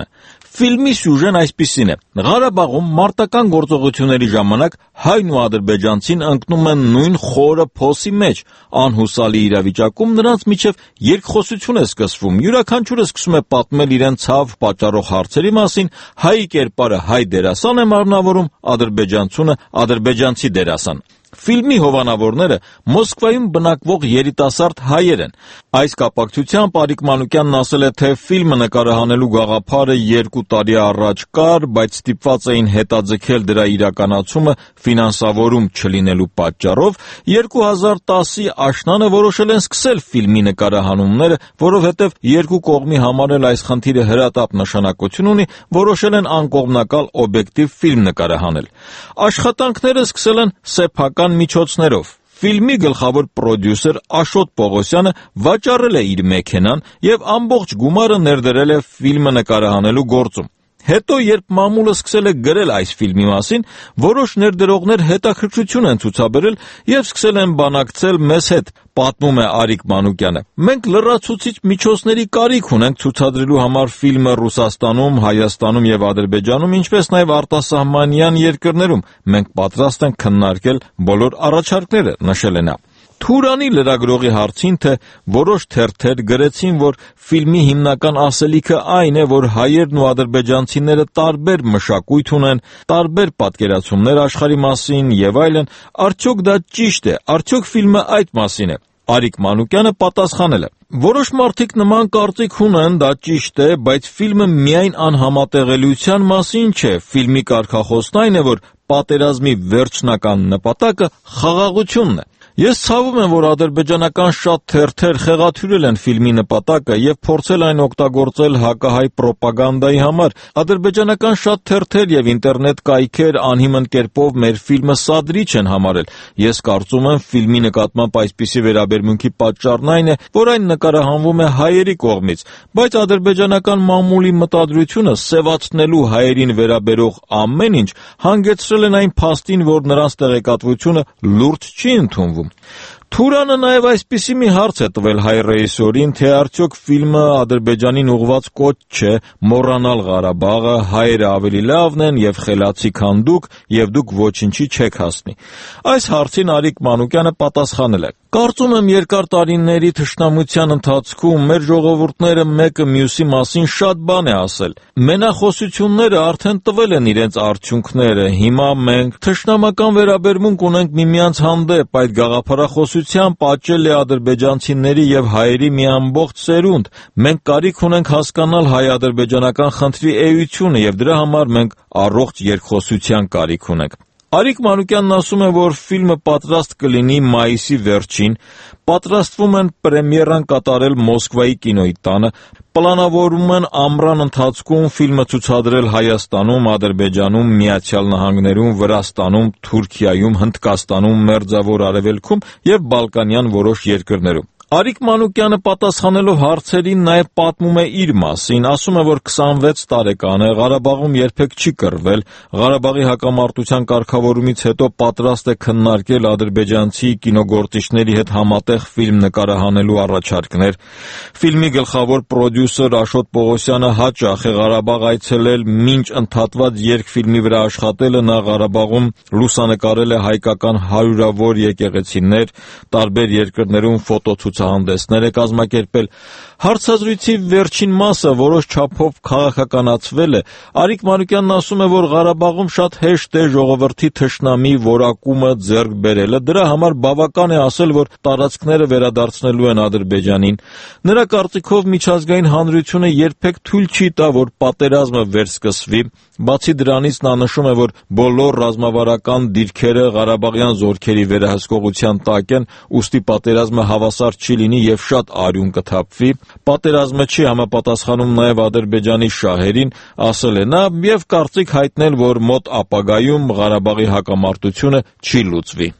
Ֆիլմի սյուժեն այսպիսին է. Ղարաբաղում մարտական գործողությունների ժամանակ հայն ու ադրբեջանցին ընկնում են նույն խորը փոսի մեջ։ Անհուսալի իրավիճակում նրանց միջև երկխոսություն է սկսվում։ Յուրաքանչյուրը սկսում է պատմել իրեն ցավ պատճառող հարցերի մասին, հայի կերպարը հայ դերասան է մարմնավորում, ադրբեջանցունը ադրբեջանցի դերասան։ Ֆիլմի հովանավորները Մոսկվայում բնակվող երիտասարդ հայեր են։ Այս կապակցությամբ Արիկ Մանուկյանն ասել է, թե ֆիլմը նկարահանելու գաղափարը երկու տարի առաջ կար, բայց ստիպված էին հետաձգել դրա իրականացումը ֆինանսավորում չլինելու պատճառով։ երկու հազար տասի աշնանը որոշել են սկսել ֆիլմի նկարահանումները, որովհետև երկու կողմի համար էլ այս խնդիրը հրատապ նշանակություն ունի, որոշել են անկողմնակալ օբյեկտիվ ֆիլմ նկարահանել։ Աշխատանքները սկսել են սեփական միջոցներով։ Ֆիլմի գլխավոր պրոդյուսեր Աշոտ Պողոսյանը վաճառել է իր մեքենան եւ ամբողջ գումարը ներդրել է ֆիլմը նկարահանելու գործում։ Հետո, երբ մամուլը սկսել է գրել այս ֆիլմի մասին, որոշ ներդրողներ հետաքրքրություն են ցուցաբերել եւ սկսել են բանակցել մեզ հետ, պատմում է Արիկ Մանուկյանը։ Մենք լրացուցիչ միջոցների կարիք ունենք ցուցադրելու համար ֆիլմը Ռուսաստանում, Հայաստանում եւ Ադրբեջանում, ինչպես նաեւ արտասահմանյան երկրներում։ Մենք պատրաստ ենք քննարկել բոլոր առաջարկները, նշել է նա։ Թուրանի լրագրողի հարցին, թե որոշ թերթեր գրեցին, որ ֆիլմի հիմնական ասելիքը այն է, որ հայերն ու ադրբեջանցիները տարբեր մշակույթ ունեն, տարբեր պատկերացումներ աշխարհի մասին եւ այլն, արդյոք դա ճիշտ է, արդյոք ֆիլմը այդ մասին է։ Արիկ Մանուկյանը պատասխանել է. Որոշ մարդիկ նման կարծիք ունեն, դա ճիշտ է, բայց ֆիլմը միայն անհամատեղելիության մասին չէ։ Ֆիլմի կարգախոսն այն է, որ պատերազմի վերջնական նպատակը խաղաղությունն է։ Ես ցավում եմ, որ ադրբեջանական շատ թերթեր խեղաթյուրել են ֆիլմի նպատակը եւ փորձել այն օգտագործել հակահայ պրոպագանդայի համար։ Ադրբեջանական շատ թերթեր եւ ինտերնետ կայքեր անհիմն կերպով մեր ֆիլմը սադրիչ են համարել։ Ես կարծում եմ, ֆիլմի նկատմամբ այսպիսի վերաբերմունքի պատճառն այն է, որ այն նկարահանվում է հայերի կողմից, բայց ադրբեջանական մամուլի մտադրությունը սևացնելու հայերին վերաբերող ամեն ինչ հանգեցրել են այն փաստին, որ նրանց տեղեկատվությունը լուրջ չի ընդունվում։ Թուրանը նաև այսպիսի մի հարց է տվել հայ ռեժիսորին, թե արդյոք ֆիլմը Ադրբեջանին ուղղված կոչ չէ մոռանալ Ղարաբաղը, հայերը ավելի լավն են եւ խելացի, քան դուք, եւ դուք ոչինչի չեք հասնի։ Այս հարցին Արիկ Մանուկյանը պատասխանել է. Կարծում եմ, երկար տարիների թշնամության ընթացքում մեր ժողովուրդները մեկը մյուսի մասին շատ բան է ասել։ Մենախոսությունները արդեն տվել են իրենց արդյունքները։ Հիմա մենք թշնամական վերաբերմունք ունենք միմյանց հանդեպ, այդ գաղափարախոսությամբ աճել է ադրբեջանցիների եւ հայերի մի ամբողջ սերունդ։ Մենք կարիք ունենք հասկանալ հայ-ադրբեջանական խնդրի էությունը եւ դրա համար մենք առողջ երկխոսության կարիք ունենք։ Արիկ Մանուկյանն ասում է, որ ֆիլմը պատրաստ կլինի մայիսի վերջին, պատրաստվում են պրեմիերան կատարել Մոսկվայի կինոյի տանը, պլանավորում են ամռան ընթացքում ֆիլմը ցուցադրել Հայաստանում, Ադրբեջանում, Միացյալ Նահանգներում, Վրաստանում, Թուրքիայում, Հնդկաստանում, Մերձավոր Արևելքում եւ Բալկանյան որոշ երկրներում։ Արիկ Մանուկյանը պատասխանելով հարցերին նաև պատմում է իր մասին, ասում է, որ քսանվեց տարեկան է, Ղարաբաղում երբեք չի կռվել, Ղարաբաղի հակամարտության կարգավորումից հետո պատրաստ է քննարկել ադրբեջանցի կինոգործիչների հետ համատեղ ֆիլմ նկարահանելու առաջարկներ։ Ֆիլմի գլխավոր պրոդյուսեր Աշոտ Պողոսյանը հաճախ է Ղարաբաղ այցելել, մինչ ընդհատված երկֆիլմի վրա աշխատելը նա Ղարաբաղում լուսանկարել է հայկական հարյուրավոր եկեղեցիներ, տարբեր երկրներում ֆոտոցուցակ հանդեսներ է կազմակերպել։ Հարցազրույցի վերջին մասը որոշ չափով քաղաքականացվել է։ Արիկ Մանուկյանն ասում է, որ Ղարաբաղում շատ հեշտ է ժողովրդի թշնամի որակումը ձեռք բերելը, դրա համար բավական է ասել, որ տարածքները վերադարձնելու են Ադրբեջանին։ Նրա կարծիքով միջազգային հանրությունը երբեք թույլ չի տա, որ պատերազմը վերսկսվի։ Բացի դրանից նա նշում է, որ բոլոր ռազմավարական դիրքերը Ղարաբաղյան զորքերի վերահսկողության տակ են, ուստի պատերազմը հավասար չի լինի եւ շատ արյուն կթափվի։ Պատերազմը չի համապատասխանում նաև Ադրբեջանի շահերին, ասել է նա, եւ կարծիք հայտնել, որ մոտ ապագայում Ղարաբաղի հակամարտությունը չի լուծվի։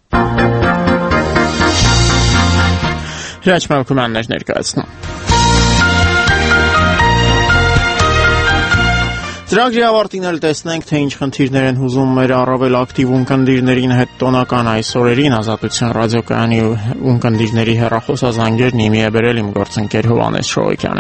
Հրաչ Մալքոյաններ ներկայացնում։ Ծրագրի ավարտին էլ տեսնենք, թե ինչ խնդիրներ են հուզում մեր առավել ակտիվ ունկնդիրներին հետ տոնական այս օրերին Ազատության ռադիոկայանի ունկնդիրների հեռախոսազանգերն իմի է բերել իմ գործընկեր Հովհաննես Շողոքյանը։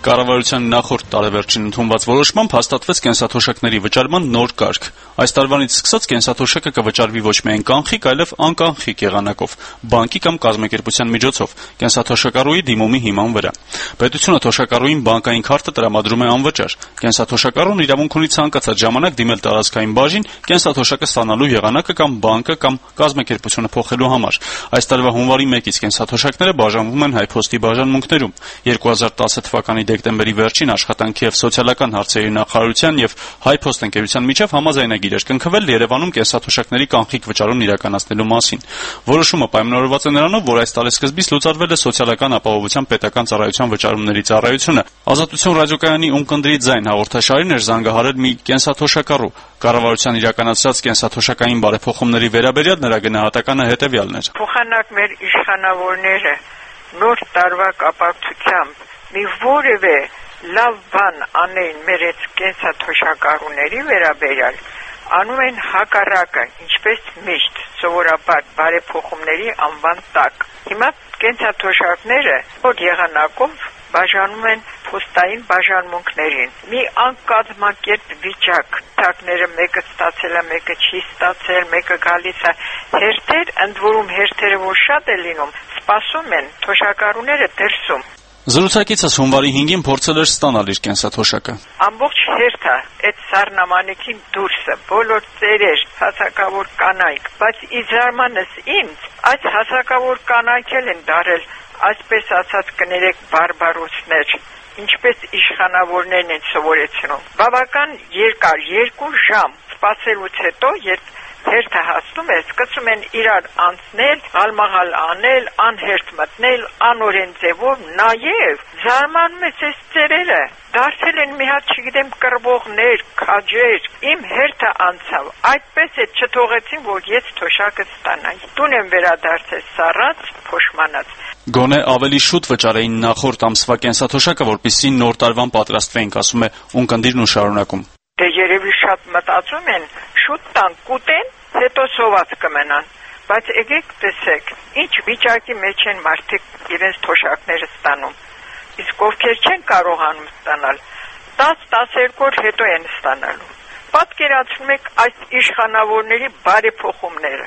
Կառավարության նախորդ տարեվերջին ընդունված որոշմամբ հաստատվեց կենսաթոշակների վճարման նոր կարգ։ Այս տարվանից սկսած կենսաթոշակը կվճարվի ոչ միայն կանխիկ, այլև անկանխիկ եղանակով, բանկի կամ կազմակերպության միջոցով, կենսաթոշակառուի դիմումի հիման վրա։ Պետությունը թոշակառուին բանկային քարտը տրամադրում է անվճար։ Կենսաթոշակառուն իրավունք ունի ցանկացած ժամանակ դիմել տարածքային բաժին կենսաթոշակը ստանալու եղանակը կամ բանկը կամ կազմակերպությունը փոխելու համար։ Այս տարվա հունվարի մեկից կենսաթոշակները բաժանվում են Հայփոստի բաժանմունքներում։ երկու հազար տասը թվականի դեկտեմբերի վերջին Աշխատանքի եւ սոցիալական հարցերի նախարարության եւ Հայփոստ ընկերության միջև համաձայնագիր էր կնքվել Երևանում կենսաթոշակների կանխիկ վճարում իրականացնելու մասին։ Որոշումը պայմանավորված է նրանով, որ այս տարեսկզբից լուծարվել է սոցիալական ապահովության պետական ծառայության վճարումների ծառայությունը։ Ազատություն ռադիոկայանի «Ունկնդրի ձայն» հաղորդաշարին էր զանգահարել մի կենսաթոշակառու։ Կառավարության իրականացրած կենսաթոշակային բարեփոխումների վերաբերյալ նրա գնահատականը հետևյալն էր. Փոխանակ մեր իշխանավորները նոր տարվա կապակցությամբ մի որևէ լավ բան անեն մեր այդ կենսաթոշակառուների վերաբերյալ, անում են հակառակը, ինչպես միշտ սովորաբար բարեփոխումների անվան տակ։ Հիմա կենսաթոշակները որ եղանակով բաժանում են փոստային բաժանմունքներին։ Մի անկազմակերպ վիճակ, թակները մեկը ստացել է, մեկը չի ստացել, մեկը գալիս է հերթեր, ընդ որում հերթերը որ շատ է լինում, սպասում են թոշակառուները դրսում։ Զրուցակիցս հունվարի հինգին փորձել էր ստանալ իր կենսաթոշակը։ Ամբողջ հերթը այդ սառնամանիքին դուրսը, բոլոր ծերեր, հասակավոր կանայք, բայց իզարմանս ինձ, այս հասակավոր կանայք են դարել, այսպես ասած կներեք բարբարոսներ, ինչպես իշխանավորներն են սովորեցնում։ Բավական երկար, երկու ժամ սպասելուց հետո, երբ հերթը հասնում է, սկսում են իրար անցնել, ալմաղալ անել, անհերթ մտնել, անօրեն ձևով, նաև զարմանում ես այս ծերերը, դարձել են մի հատ, չգիտեմ, կռվողներ, քաջեր, իմ հերթը անցավ, այդպես է չթողեցին, որ ես թոշակը ստանայի։ Տուն եմ վերադարձել սառած, փոշմանած։ Գոնե ավելի շուտ վճարեին նախորդ ամսվա կենսաթոշակը, որպեսզի նոր տարվան պատրաստվեինք, ասում է Ունկնդիրն ու շարունակում։ Դե երևի շատ մտածում են, շուտ տան կուտեն, հետո սոված կմնան, բայց եկեք տեսեք, ինչ վիճակի մեջ են մարդիկ իրենց թոշակները ստանում, իսկ ովքեր չեն կարողանում ստանալ, տաս-տասերկու օր հետո են ստանալու։ Պատկերացնում եք այս իշխանավորների բարեփոխումները,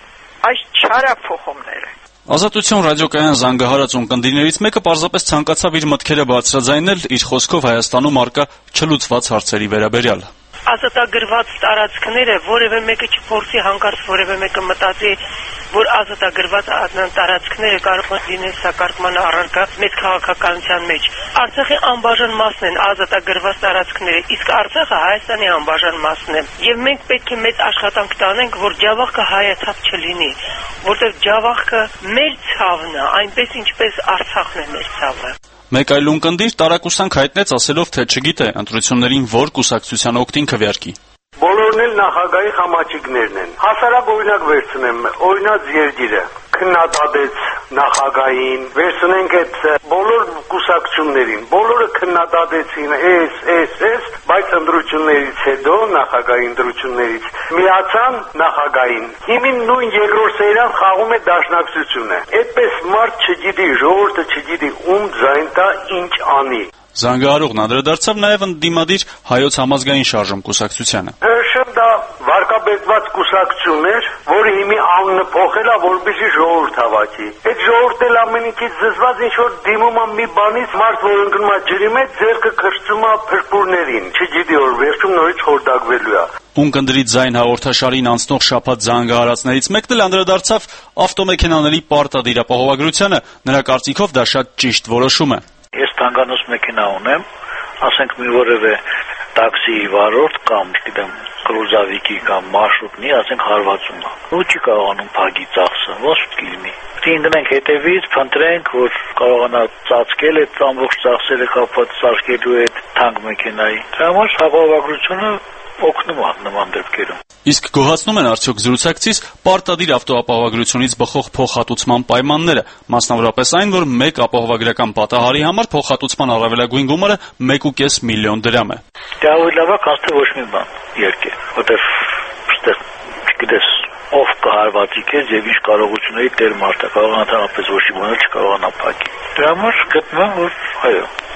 այս չարափոխումները։ Ազատություն ռադիոկայան զանգահարած ունկնդիրներից մեկը պարզապես ցանկացավ իր մտքերը բարձրաձայնել իր խոսքով Հայաստանում առկա չլուծված հարցերի վերաբերյալ։ Ազատագրված տարածքները որևէ մեկը չփորձի հանկարծ որևէ մեկը մտածի, որ ազատագրված տարածքները կարող են լինել սակարկման առարկա մեծ քաղաքականության մեջ։ Արցախի անբաժան մասն են ազատագրված տարածքները, իսկ Արցախը Հայաստանի անբաժան մասն է։ Եվ մենք պետք է մեծ աշխատանք տանենք, որ Ջավախքը հայացավ չլինի, որտեղ Ջավախքը մեր ցավն է, այնպես ինչպես Արցախն է մեր ցավը։ Մեկ այլ ունկնդիր տարակուսանք հայտնեց ասելով, թե չգիտե ընտրություններին որ կուսակցության օգտին քվեարկի։ Բոլորն էլ նախագահի խամաչիկներն են։ Հասարակ օրինակ վերցնեմ, օրինակ Երգիրը քննադատեց նախագահին, վերցնենք այդ բոլոր կուսակցություններին, բոլորը քննադատեցին էս, էս, էս, բայց ընտրություններից հետո, նախագահի ընտրություններից միացան նախագահին։ Հիմին նույն երկրորդ սերիան խաղում է դաշնակցությունը։ Այդպես մարդ չգիտի, ժողովուրդը չգիտի ում ձայն տա, ինչ անի։ Զանգահարողն անդրադարձավ նաև ընդդիմադիր Հայոց համազգային շարժում կուսակցությանը։ Հրշեմ դա վարկաբեկված կուսակցություն էր, որը հիմի անունը փոխել է, որպեսզի ժողովուրդ հավաքի։ Այդ ժողովուրդը ամեն ինչից զզված ինչ որ դիմում է մի բանից, մարդ որ ընկնում է ջրի մեջ, ձեռքը քրծում է փրփուրներին, չգիտի որ վերջում նորից խորտակվելու է։ Ունկնդրի ձայն հաղորդաշարին անցնող շաբաթ զանգահարածներից մեկն էլ անդրադարձավ ավտոմեքենաների պարտադիր ապահովագրությանը, նրա կարծիքով դա շատ ճիշտ որոշում է։ Ես թանգանոց մեքենա ունեմ, ասենք մի որևէ տաքսի վարորդ կամ, գիտեմ, կրուզավիկի կամ մարշրուտնի, ասենք հարվածում է։ Ու չի կարողանում փակի ծախսը, ոնց կլինի։ Դին գնանք հետևից, փնտրենք, որ կարողանա ծածկել այդ ամբողջ ծախսերը կապված սարքելու այդ թանկ մեքենայի։ Դրա համար ապահովագրությունը օգնում է նման դեպքերում։ Իսկ գոհացնում են արդյոք զրուցակցից պարտադիր ավտոապահովագրությունից բխող փոխհատուցման պայմանները, մասնավորապես այն, որ մեկ ապահովագրական պատահարի համար փոխհատուցման առավելագույն գումարը մեկ ու կես միլիոն դրամ է։ Դա ավելի լավ է, քան թե ոչ մի բան երկե, որտեղ այստեղ գիտես ով կհարվածի քեզ եւ ինչ կարողությունների տեր մարդը կարող ընդհանրապես ոչ մի բան չկարողանա փակի։ Դրա համար գտնում եմ, որ այո,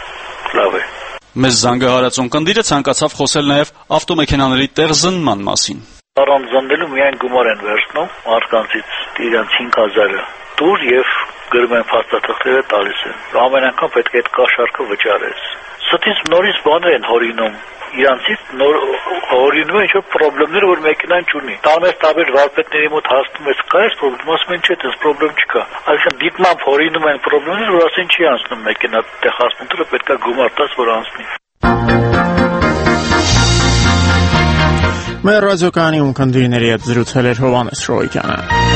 լավ է։ Մեզ զանգահարած ունկնդիրը ցանկացավ խոսել նաև ավտոմեքենաների տեղ զննման մասին։ Առանց զննելու միայն գումար են վերցնում մարդկանցից իրենց հինգ հազարը դուր եւ գրում են փաստաթղթերը տալիս են։ Ամեն անգամ պետք է այդ կաշառքը վճարես։ Սթից նորից բաներ են հորինում։ Իրանցից նոր հորինում են ինչ-որ խնդիրներ, որ մեքենան չունի։ Տանես տարբեր վարպետների մոտ հասնում ես, կա այս խնդրեմ, ասում են չէ, դες խնդրեմ չկա։ Այսինքն դիտմամբ հորինում են խնդիրներ, որ ասեն չի անցնում մեքենա, տեղ հասնում դրը պետք է գումար տաս, որ անցնի։ Մեր ռադիոկայանի ունկնդիրների հետ զրուցել էր Հովհաննես Շոյկյանը։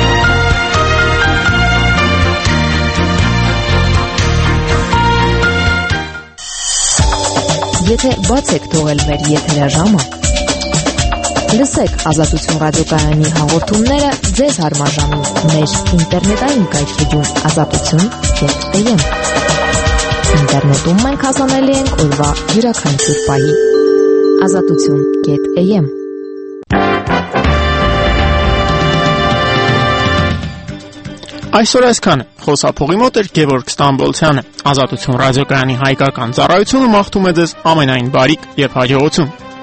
Եթե բաց եք թողել մեր եթերաժամը, լսեք Ազատություն ռադիոկայանի հաղորդումները ձեզ հարմարժանում մեր ինտերնետային կայքեջում ազատություն կետ am։ Ինտերնետում մենք հասանելի ենք օրվա յուրաքանչյուր պահի։ ազատություն կետ am։ Այսօր այսքանը։ Խոսափողի մոտ էր Գևորգ Ստամբոլցյանը։ Ազատություն ռադիոկայանի հայկական ծառայությունը մաղթում է ձեզ ամենայն բարիք եւ հաջողություն։